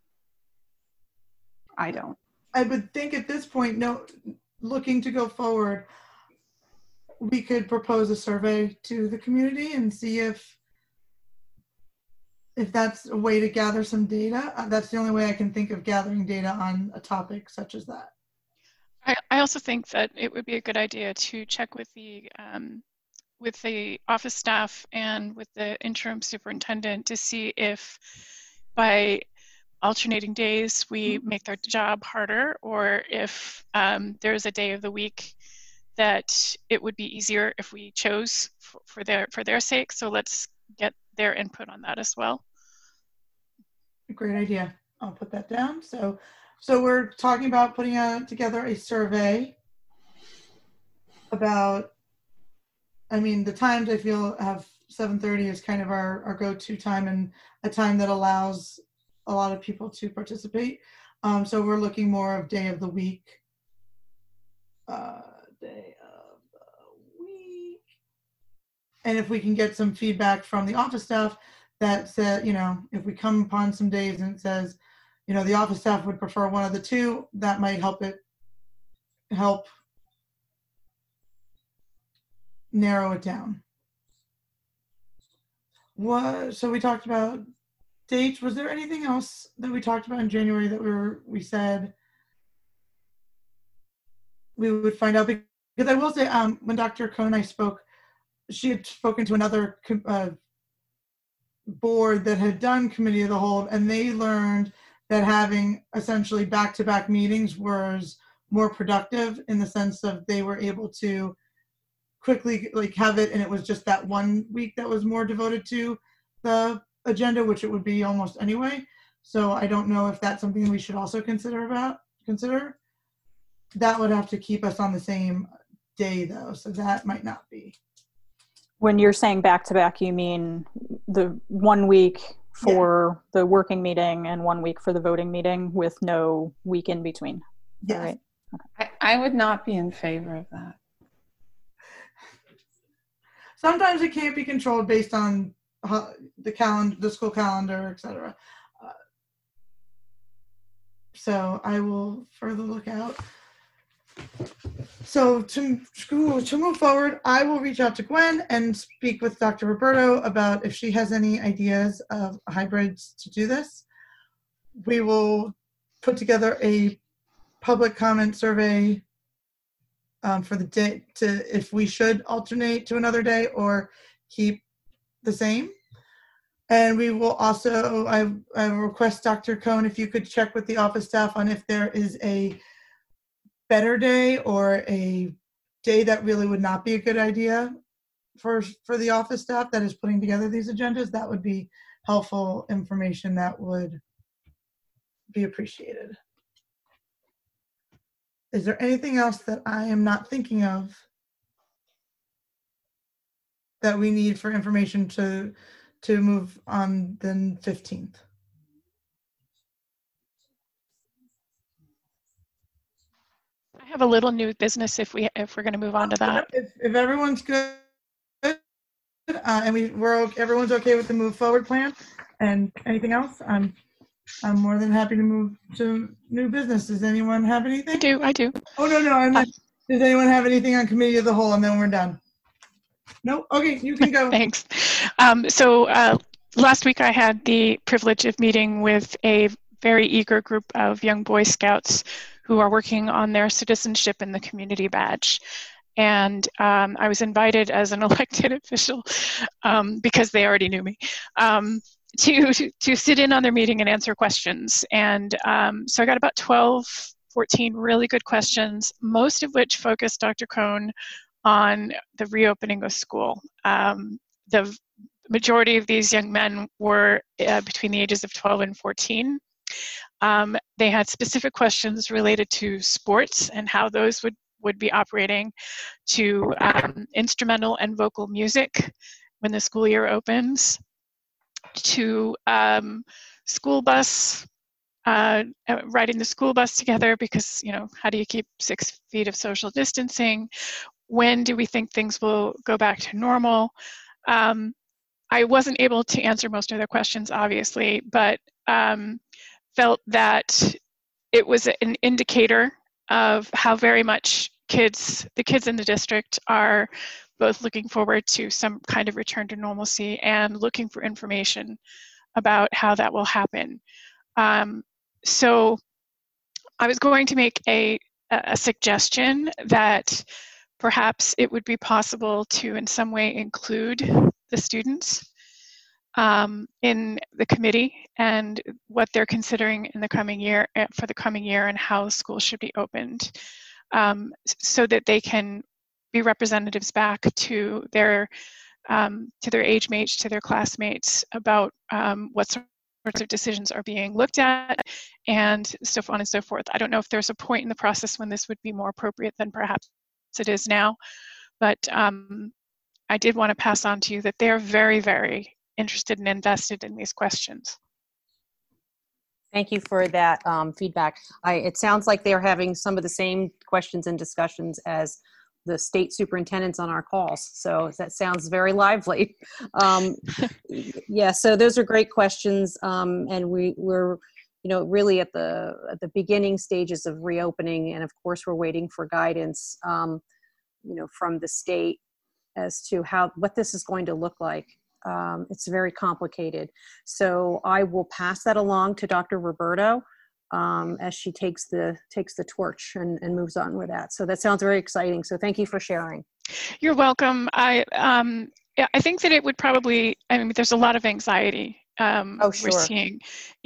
I don't. I would think at this point, looking to go forward, we could propose a survey to the community and see if that's a way to gather some data. That's the only way I can think of gathering data on a topic such as that. I also think that it would be a good idea to check with the office staff and with the interim superintendent to see if by alternating days we make their job harder, or if there's a day of the week that it would be easier if we chose for their sake. So let's get their input on that as well. Great idea. I'll put that down. So we're talking about putting together a survey about, I mean, the times I feel have 7:30 is kind of our go-to time, and a time that allows a lot of people to participate. So we're looking more of day of the week. And if we can get some feedback from the office staff that said, you know, if we come upon some days and it says, you know, the office staff would prefer one of the two, that might help narrow it down. So we talked about dates. Was there anything else that we talked about in January that we said we would find out? Because I will say, when Dr. Cohn and I spoke, she had spoken to another board that had done committee of the whole, and they learned that having essentially back-to-back meetings was more productive, in the sense of they were able to quickly have it, and it was just that 1 week that was more devoted to the agenda, which it would be almost anyway. So I don't know if that's something we should also consider. That would have to keep us on the same day though, so that might not be. When you're saying back-to-back, you mean the 1 week for the working meeting and 1 week for the voting meeting with no week in between? Yes. Right. Okay. I would not be in favor of that. Sometimes it can't be controlled based on the school calendar, etc. So I will further look out. So to move forward, I will reach out to Gwen and speak with Dr. Roberto about if she has any ideas of hybrids to do this. we will put together a public comment survey for the day to if we should alternate to another day or keep the same. And we will also, I request Dr. Cohn if you could check with the office staff on if there is a better day or a day that really would not be a good idea for the office staff that is putting together these agendas. That would be helpful information that would be appreciated. Is there anything else that I am not thinking of that we need for information to move on the 15th? I have a little new business if we're going to move on to that. If everyone's good, and everyone's okay with the move forward plan, and anything else, I'm more than happy to move to new business. Does anyone have anything? I do. Oh no, I'm not. Does anyone have anything on committee of the whole, and then we're done? No. Okay, you can go. Thanks. Last week I had the privilege of meeting with a very eager group of young Boy Scouts who are working on their citizenship in the community badge. And I was invited as an elected official because they already knew me to sit in on their meeting and answer questions. And so I got about 14 really good questions, most of which focused Dr. Cohn on the reopening of school. The majority of these young men were between the ages of 12 and 14. They had specific questions related to sports and how those would be operating, to instrumental and vocal music when the school year opens, to school bus, riding the school bus together because, how do you keep 6 feet of social distancing? When do we think things will go back to normal? I wasn't able to answer most of their questions, obviously, but felt that it was an indicator of how very much the kids in the district are both looking forward to some kind of return to normalcy and looking for information about how that will happen. So I was going to make a suggestion that perhaps it would be possible to in some way include the students in the committee and what they're considering in the coming year, for the coming year, and how schools should be opened, so that they can be representatives back to their age mates, to their classmates about what sorts of decisions are being looked at, and so on and so forth. I don't know if there's a point in the process when this would be more appropriate than perhaps it is now, but I did want to pass on to you that they're very, very interested and invested in these questions. Thank you for that feedback. It sounds like they're having some of the same questions and discussions as the state superintendents on our calls. So that sounds very lively. Yeah, so those are great questions. And we're really at the beginning stages of reopening. And of course, we're waiting for guidance, from the state as to what this is going to look like. It's very complicated. So I will pass that along to Dr. Roberto as she takes the torch and moves on with that. So that sounds very exciting. So thank you for sharing. You're welcome. I think that it would probably, there's a lot of anxiety sure. We're seeing,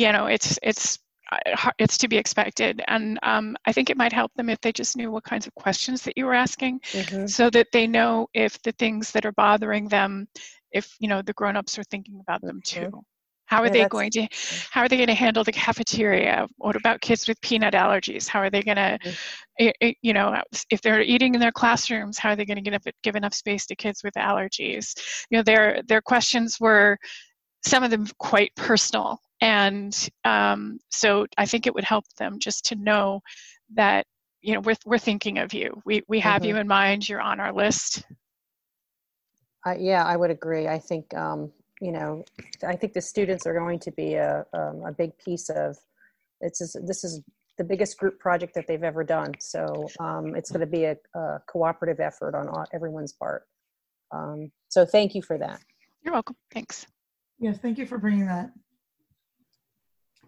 it's to be expected. And I think it might help them if they just knew what kinds of questions that you were asking, so that they know if the things that are bothering them, if the grown-ups are thinking about them too. How are they going to handle the cafeteria? What about kids with peanut allergies? How are they going to, if they're eating in their classrooms, how are they going to give enough space to kids with allergies? Their questions were, some of them, quite personal. And so I think it would help them just to know that, we're thinking of you. We have you in mind. You're on our list. Yeah, I would agree. I think, I think the students are going to be a big piece of, this is the biggest group project that they've ever done. So it's going to be a cooperative effort on everyone's part. So thank you for that. You're welcome. Thanks. Yes, thank you for bringing that.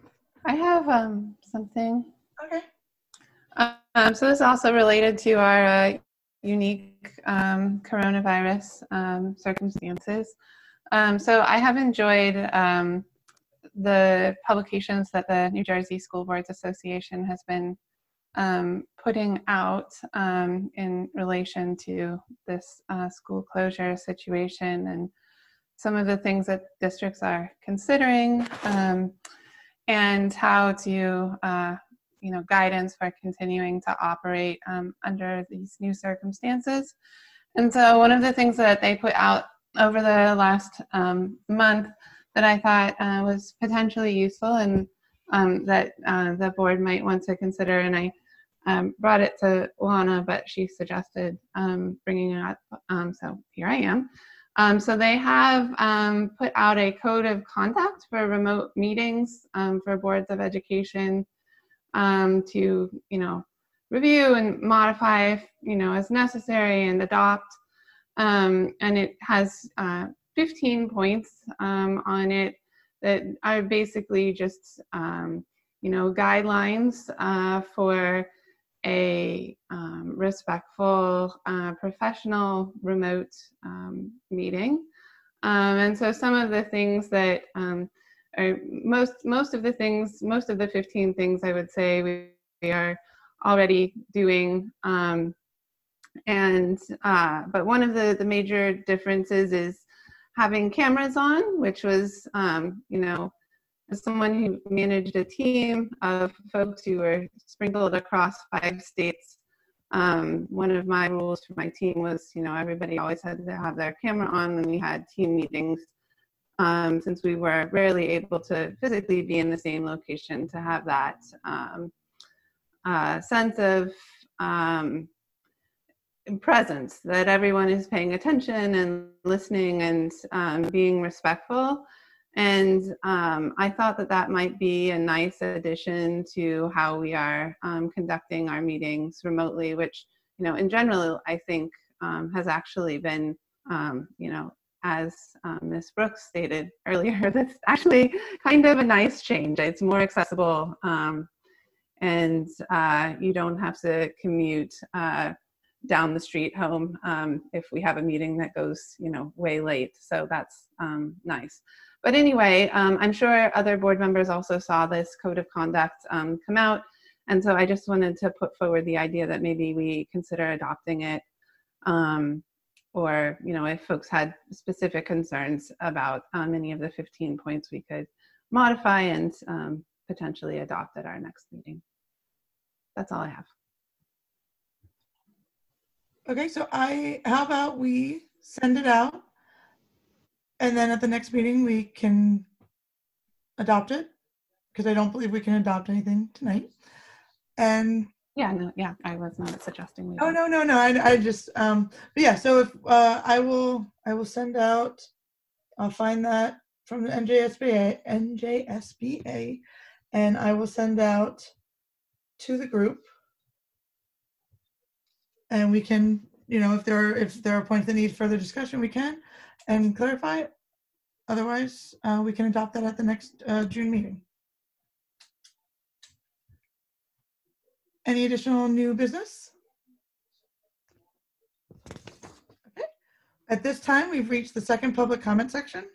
I have something. Okay. So this is also related to our unique coronavirus circumstances. So I have enjoyed the publications that the New Jersey School Boards Association has been putting out in relation to this school closure situation and some of the things that districts are considering and how to, guidance for continuing to operate under these new circumstances. And so one of the things that they put out over the last month that I thought was potentially useful and that the board might want to consider, and I brought it to Lana, but she suggested bringing it up, so here I am. So they have put out a code of conduct for remote meetings for boards of education to, review and modify, as necessary and adopt. And it has 15 points on it that are basically just, guidelines for a respectful, professional remote meeting. And so some of the things that are most of the 15 things I would say we are already doing. But one of the major differences is having cameras on, which was, as someone who managed a team of folks who were sprinkled across 5 states, one of my rules for my team was, everybody always had to have their camera on when we had team meetings, since we were rarely able to physically be in the same location to have that sense of presence, that everyone is paying attention and listening and being respectful. And I thought that might be a nice addition to how we are conducting our meetings remotely, which, in general, I think has actually been, as Ms. Brooks stated earlier, that's actually kind of a nice change. It's more accessible and you don't have to commute down the street home if we have a meeting that goes, way late. So that's nice. But anyway, I'm sure other board members also saw this code of conduct come out. And so I just wanted to put forward the idea that maybe we consider adopting it. Or, if folks had specific concerns about any of the 15 points, we could modify and potentially adopt at our next meeting. That's all I have. Okay, so how about we send it out? And then at the next meeting, we can adopt it, because I don't believe we can adopt anything tonight. And I was not suggesting we. Oh, no. I just, but yeah, so if I will send out, I'll find that from the NJSBA, and I will send out to the group. And we can, if there are points that need further discussion, we can and clarify it. Otherwise, we can adopt that at the next June meeting. Any additional new business? Okay. At this time, we've reached the second public comment section.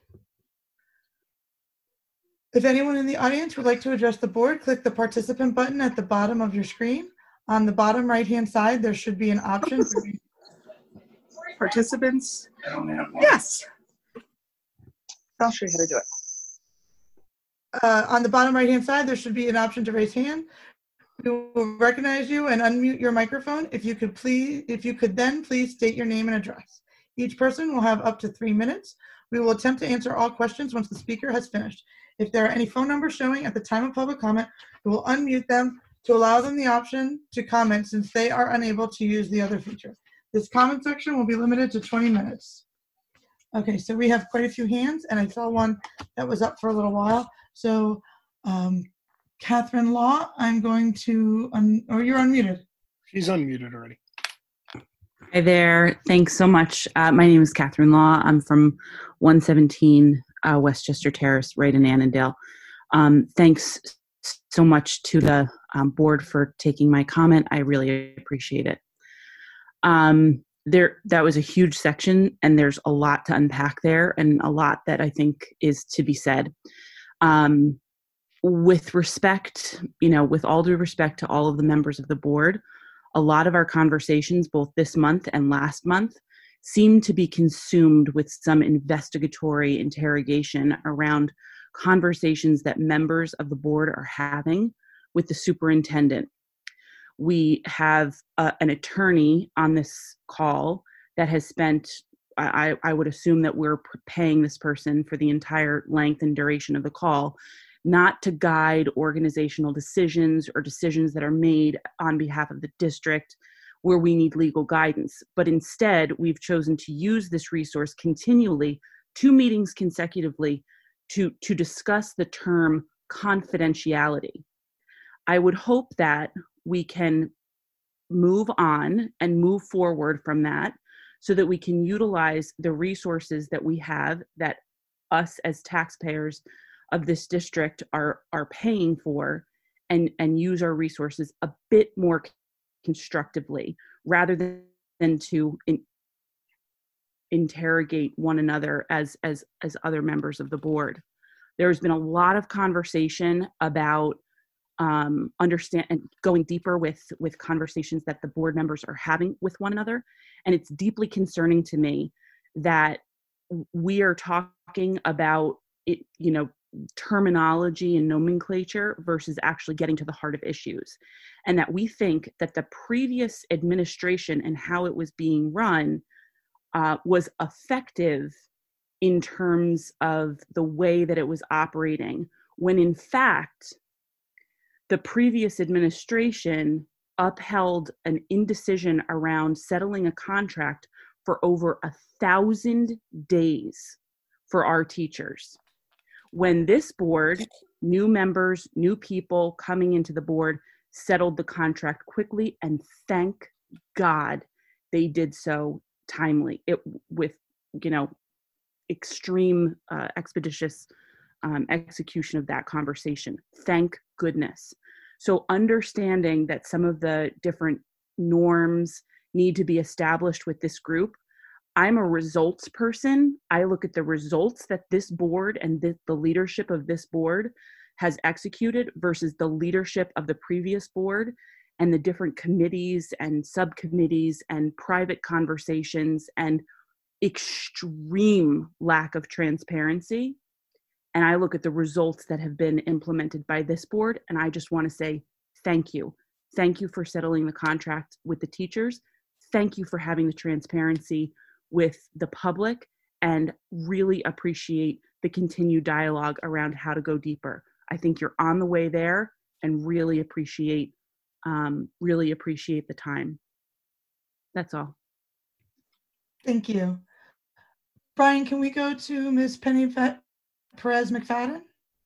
If anyone in the audience would like to address the board, click the participant button at the bottom of your screen. On the bottom right-hand side, there should be an option for participants. Yes. I'll show you how to do it. On the bottom right-hand side, there should be an option to raise hand. We will recognize you and unmute your microphone. If you could then please state your name and address. Each person will have up to 3 minutes. We will attempt to answer all questions once the speaker has finished. If there are any phone numbers showing at the time of public comment, we will unmute them to allow them the option to comment since they are unable to use the other feature. This comment section will be limited to 20 minutes. Okay, so we have quite a few hands, and I saw one that was up for a little while. So, Catherine Law, I'm going to, you're unmuted. She's unmuted already. Hi there. Thanks so much. My name is Catherine Law. I'm from 117 Westchester Terrace, right in Annandale. Thanks so much to the board for taking my comment. I really appreciate it. That was a huge section, and there's a lot to unpack there, and a lot that I think is to be said. With respect, with all due respect to all of the members of the board, a lot of our conversations, both this month and last month, seem to be consumed with some investigatory interrogation around conversations that members of the board are having with the superintendent. We have an attorney on this call that has spent, I would assume that we're paying this person for the entire length and duration of the call, not to guide organizational decisions or decisions that are made on behalf of the district where we need legal guidance. But instead, we've chosen to use this resource continually, 2 meetings consecutively, to discuss the term confidentiality. I would hope that we can move on and move forward from that so that we can utilize the resources that we have, that us as taxpayers of this district are paying for, and use our resources a bit more constructively rather than to interrogate one another as other members of the board. There's been a lot of conversation about understand and going deeper with conversations that the board members are having with one another. And it's deeply concerning to me that we are talking about it, terminology and nomenclature versus actually getting to the heart of issues. And that we think that the previous administration and how it was being run was effective in terms of the way that it was operating, when in fact, the previous administration upheld an indecision around settling a contract for over 1,000 days for our teachers. When this board, new members, new people coming into the board, settled the contract quickly, and thank God they did so timely, with extreme expeditious execution of that conversation. Thank goodness. So understanding that some of the different norms need to be established with this group. I'm a results person. I look at the results that this board and the leadership of this board has executed versus the leadership of the previous board, and the different committees and subcommittees and private conversations and extreme lack of transparency. And I look at the results that have been implemented by this board, and I just want to say thank you. Thank you for settling the contract with the teachers. Thank you for having the transparency with the public, and really appreciate the continued dialogue around how to go deeper. I think you're on the way there, and really appreciate the time. That's all. Thank you. Brian, can we go to Ms. Penny Perez McFadden?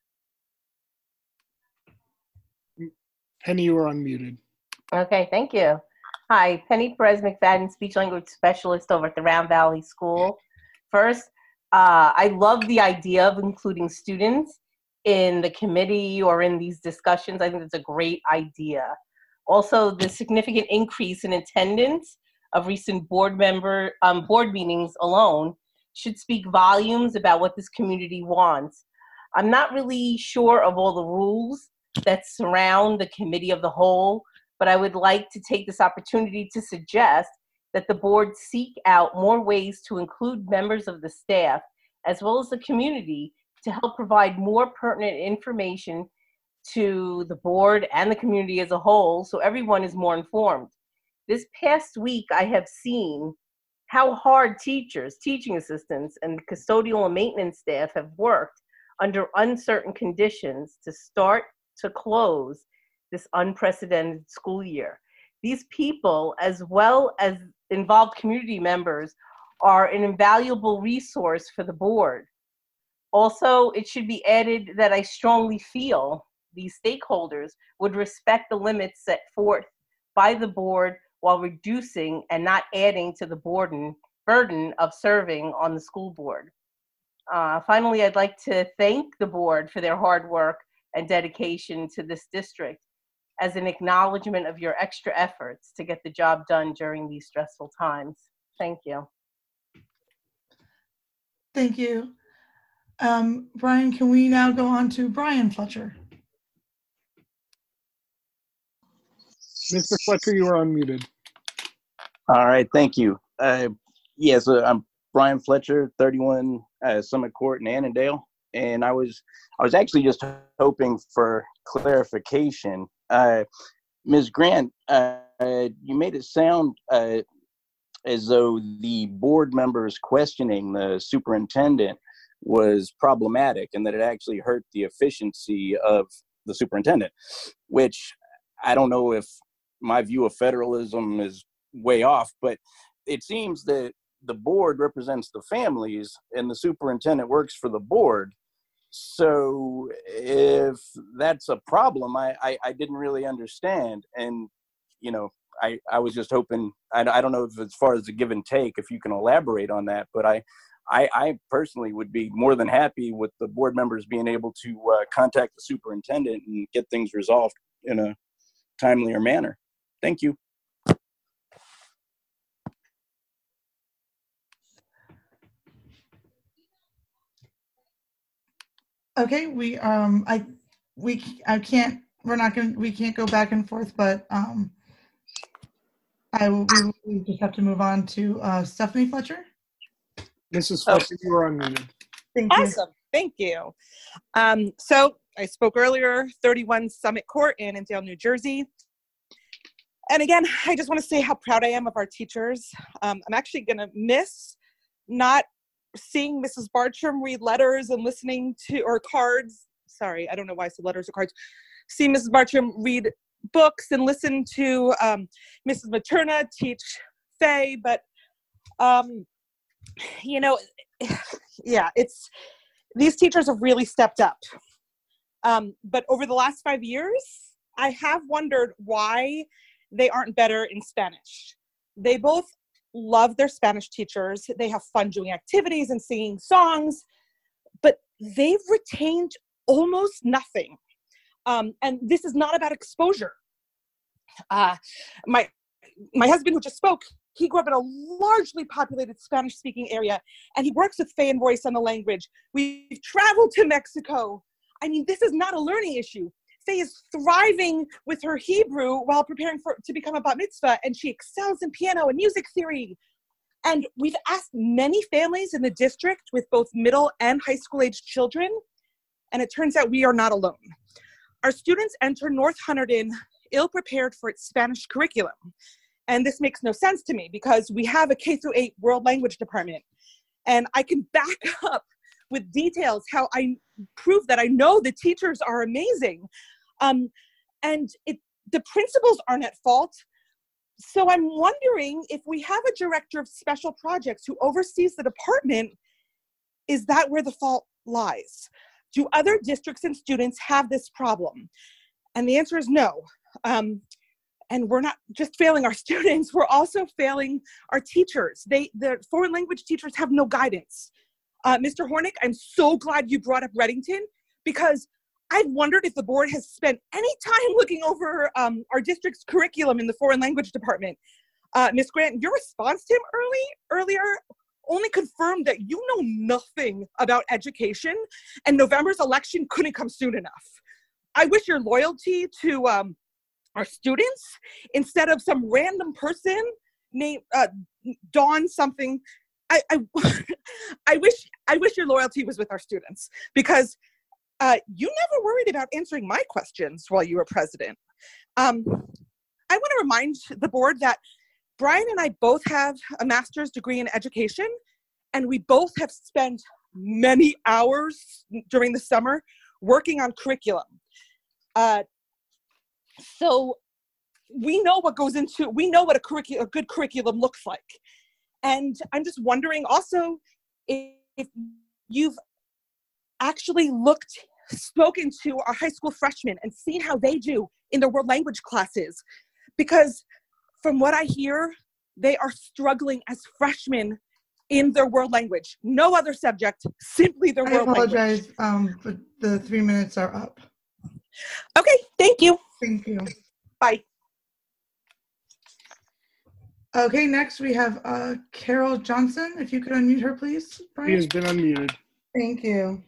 Penny, you are unmuted. Okay, thank you. Hi, Penny Perez McFadden, speech language specialist over at the Round Valley School. First, I love the idea of including students in the committee or in these discussions. I think it's a great idea. Also, the significant increase in attendance of recent board meetings alone should speak volumes about what this community wants. I'm not really sure of all the rules that surround the committee of the whole, but I would like to take this opportunity to suggest that the board seek out more ways to include members of the staff as well as the community to help provide more pertinent information to the board and the community as a whole, so everyone is more informed. This past week, I have seen how hard teachers, teaching assistants, and custodial and maintenance staff have worked under uncertain conditions to start to close this unprecedented school year. These people, as well as involved community members, are an invaluable resource for the board. Also, it should be added that I strongly feel these stakeholders would respect the limits set forth by the board while reducing and not adding to the burden of serving on the school board. Finally, I'd like to thank the board for their hard work and dedication to this district as an acknowledgement of your extra efforts to get the job done during these stressful times. Thank you. Thank you. Brian, can we now go on to Brian Fletcher? Mr. Fletcher, you are unmuted. All right, thank you. Yes, I'm Brian Fletcher, 31 Summit Court in Annandale, and I was actually just hoping for clarification. Ms. Grant, you made it sound as though the board members questioning the superintendent was problematic and that it actually hurt the efficiency of the superintendent, which I don't know if my view of federalism is way off, but it seems that the board represents the families and the superintendent works for the board. So if that's a problem, I didn't really understand. And, you know, I was just hoping, I don't know if as far as the give and take, if you can elaborate on that, but I personally would be more than happy with the board members being able to contact the superintendent and get things resolved in a timelier manner. Thank you. Okay, we can't go back and forth, but we just have to move on to Stephanie Fletcher. Mrs. Fletcher, you are unmuted. Thank you. Awesome. Thank you. So I spoke earlier, 31 Summit Court, Annandale, New Jersey. And again, I just want to say how proud I am of our teachers. I'm actually going to miss not seeing Mrs. Bartram read letters and listening to, or cards. Sorry, I don't know why I said letters or cards. See Mrs. Bartram read books and listen to Mrs. Materna teach Faye. But, you know, yeah, these teachers have really stepped up. But over the last 5 years, I have wondered why they aren't better in Spanish. They both love their Spanish teachers. They have fun doing activities and singing songs, but they've retained almost nothing. And this is not about exposure. My husband, who just spoke, he grew up in a largely populated Spanish-speaking area, and he works with Faye and Royce on the language. We've traveled to Mexico. I mean, this is not a learning issue. Faye is thriving with her Hebrew while preparing to become a bat mitzvah, and she excels in piano and music theory. And we've asked many families in the district with both middle and high school age children, and it turns out we are not alone. Our students enter North Hunterdon ill-prepared for its Spanish curriculum. And this makes no sense to me because we have a K-8 world language department. And I can back up with details how I prove that I know the teachers are amazing. And the principals aren't at fault. So I'm wondering if we have a director of special projects who oversees the department, is that where the fault lies? Do other districts and students have this problem? And the answer is no. And we're not just failing our students, we're also failing our teachers. The foreign language teachers have no guidance. Mr. Hornick, I'm so glad you brought up Reddington, because I've wondered if the board has spent any time looking over our district's curriculum in the foreign language department. Ms. Grant, your response to him earlier only confirmed that you know nothing about education, and November's election couldn't come soon enough. I wish your loyalty to our students, instead of some random person named Dawn something, I wish your loyalty was with our students, because you never worried about answering my questions while you were president. I want to remind the board that Brian and I both have a master's degree in education, and we both have spent many hours during the summer working on curriculum. So we know what goes into, we know what a good curriculum looks like. And I'm just wondering also if you've actually spoken to our high school freshmen and seen how they do in their world language classes. Because from what I hear, they are struggling as freshmen in their world language. No other subject, simply their world language. I apologize, but the 3 minutes are up. Okay, thank you. Thank you. Bye. Okay, next we have Carol Johnson. If you could unmute her, please, Brian. She has been unmuted. Thank you.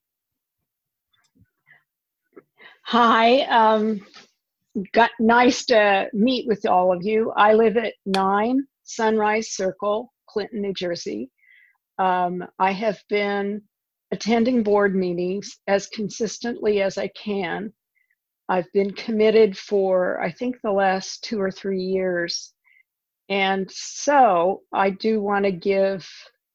Hi, nice to meet with all of you. I live at 9 Sunrise Circle, Clinton, New Jersey. I have been attending board meetings as consistently as I can. I've been committed for, I think, the last 2 or 3 years. And so I do want to give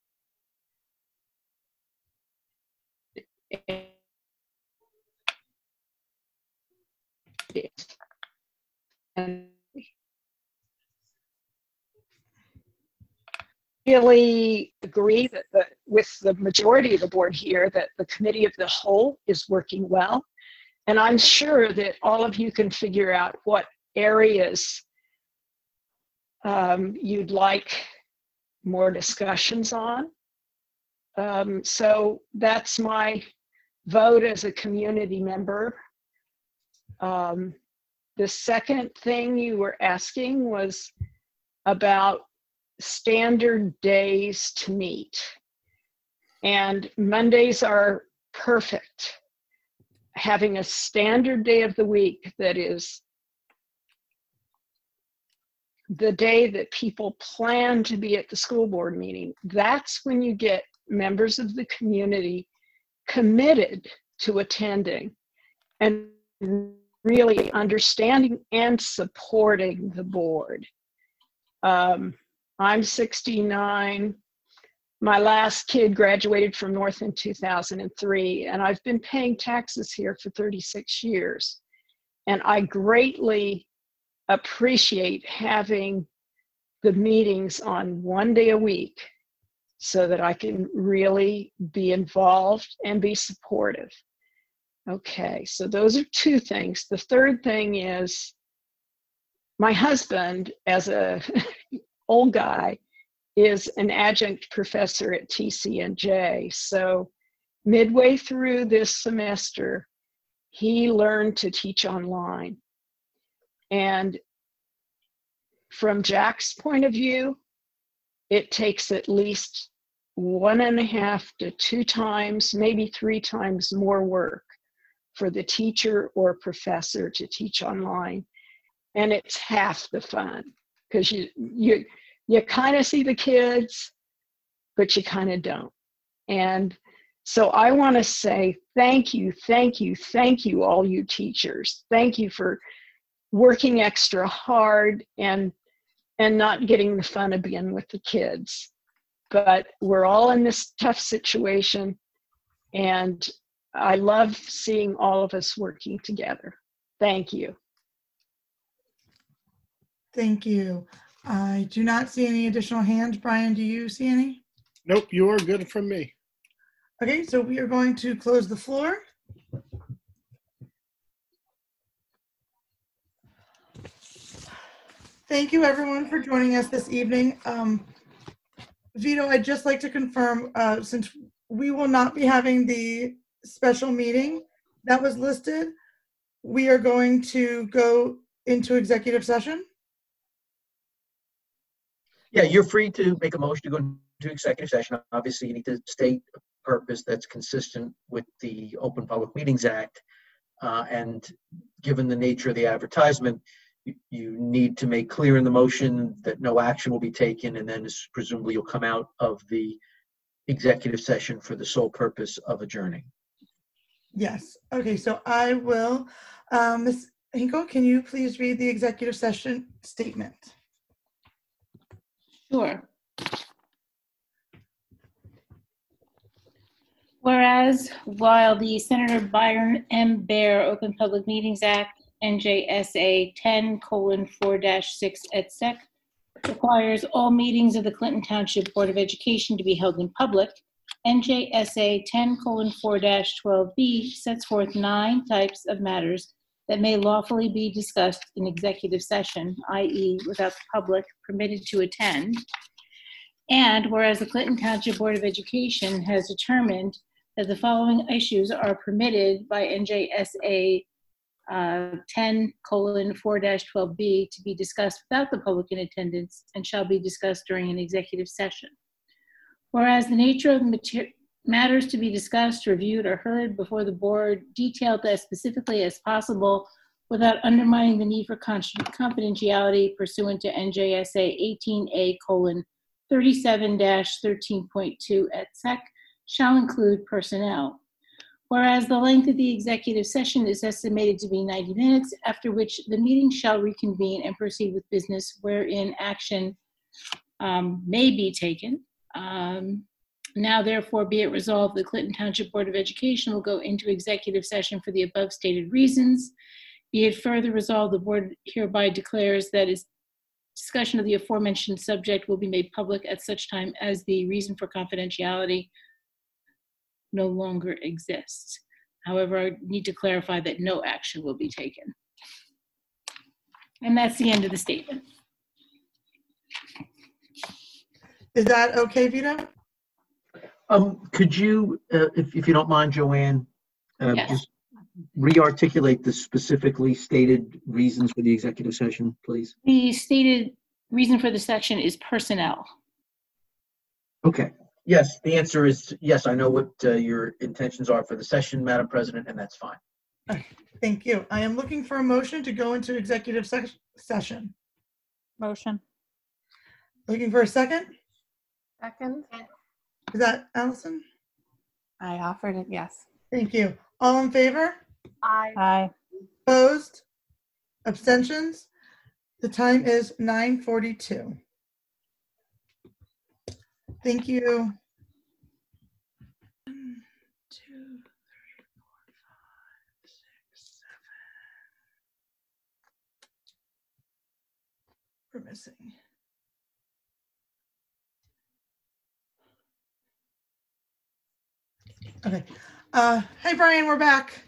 and really agree that with the majority of the board here that the committee of the whole is working well. And I'm sure that all of you can figure out what areas you'd like more discussions on. So that's my vote as a community member. The second thing you were asking was about standard days to meet. And Mondays are perfect. Having a standard day of the week that is the day that people plan to be at the school board meeting, that's when you get members of the community committed to attending and really understanding and supporting the board. I'm 69. My last kid graduated from North in 2003, and I've been paying taxes here for 36 years. And I greatly appreciate having the meetings on one day a week so that I can really be involved and be supportive. Okay, so those are 2 things. The third thing is my husband, as a old guy, is an adjunct professor at TCNJ. So midway through this semester, he learned to teach online. And from Jack's point of view, it takes at least 1.5 to 2 times, maybe 3 times more work for the teacher or professor to teach online. And it's half the fun, because you kind of see the kids, but you kind of don't. And so I want to say thank you, all you teachers. Thank you for working extra hard and not getting the fun of being with the kids. But we're all in this tough situation, and I love seeing all of us working together. Thank you. Thank you. I do not see any additional hands. Brian, do you see any? Nope, you are good from me. Okay, so we are going to close the floor. Thank you, everyone, for joining us this evening. Vito, I'd just like to confirm, since we will not be having the special meeting that was listed, we are going to go into executive session. Yeah, you're free to make a motion to go into executive session. Obviously, you need to state a purpose that's consistent with the Open Public Meetings Act. And given the nature of the advertisement, you need to make clear in the motion that no action will be taken, and then presumably you'll come out of the executive session for the sole purpose of adjourning. Yes. Okay, so I will. Ms. Hinkle, can you please read the executive session statement? Sure. Whereas while the Senator Byron M. Baer Open Public Meetings Act, NJSA 10:4-6 et sec, requires all meetings of the Clinton Township Board of Education to be held in public, NJSA 10:4-12b sets forth 9 types of matters that may lawfully be discussed in executive session, i.e. without the public permitted to attend. And whereas the Clinton Township Board of Education has determined that the following issues are permitted by NJSA 10:4-12B to be discussed without the public in attendance and shall be discussed during an executive session. Whereas the nature of the matters to be discussed, reviewed, or heard before the board detailed as specifically as possible without undermining the need for confidentiality pursuant to NJSA 18A:37-13.2 et sec. Shall include personnel. Whereas the length of the executive session is estimated to be 90 minutes, after which the meeting shall reconvene and proceed with business wherein action may be taken. Now therefore be it resolved, the Clinton Township Board of Education will go into executive session for the above stated reasons. Be it further resolved, the board hereby declares that its discussion of the aforementioned subject will be made public at such time as the reason for confidentiality no longer exists. However, I need to clarify that no action will be taken. And that's the end of the statement. Is that okay, Vito? Could you, if you don't mind, Joanne, Yes. just re-articulate the specifically stated reasons for the executive session, please? The stated reason for the section is personnel. Okay. Yes, the answer is yes. I know what your intentions are for the session, Madam President, and that's fine. Thank you. I am looking for a motion to go into executive session. Motion. Looking for a second? Second. Is that Allison? I offered it, yes. Thank you. All in favor? Aye. Opposed? Abstentions? The time is 9:42. Thank you. 1, 2, 3, 4, 5, 6, 7. We're missing. Okay. Hey, Brian, we're back.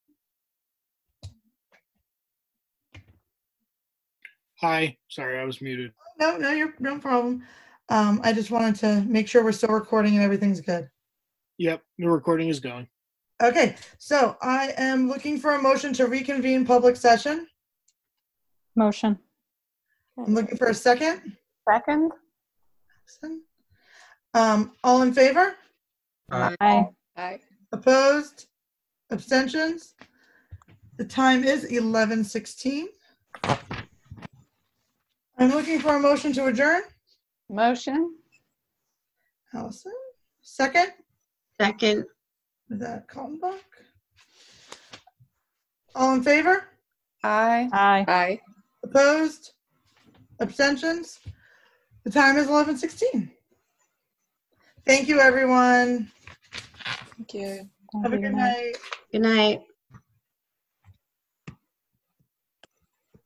Hi. Sorry, I was muted. No, no problem. I just wanted to make sure we're still recording and everything's good. Yep, the recording is going. Okay, so I am looking for a motion to reconvene public session. Motion. I'm looking for a second. Second. All in favor? Aye. Aye. Opposed? Abstentions? The time is 11:16. I'm looking for a motion to adjourn. Motion. Allison. Second. Second. Is that Kaltenbach? All in favor? Aye. Aye. Aye. Opposed? Abstentions? The time is 11:16. Thank you, everyone. Thank you. Have a good night. Good night.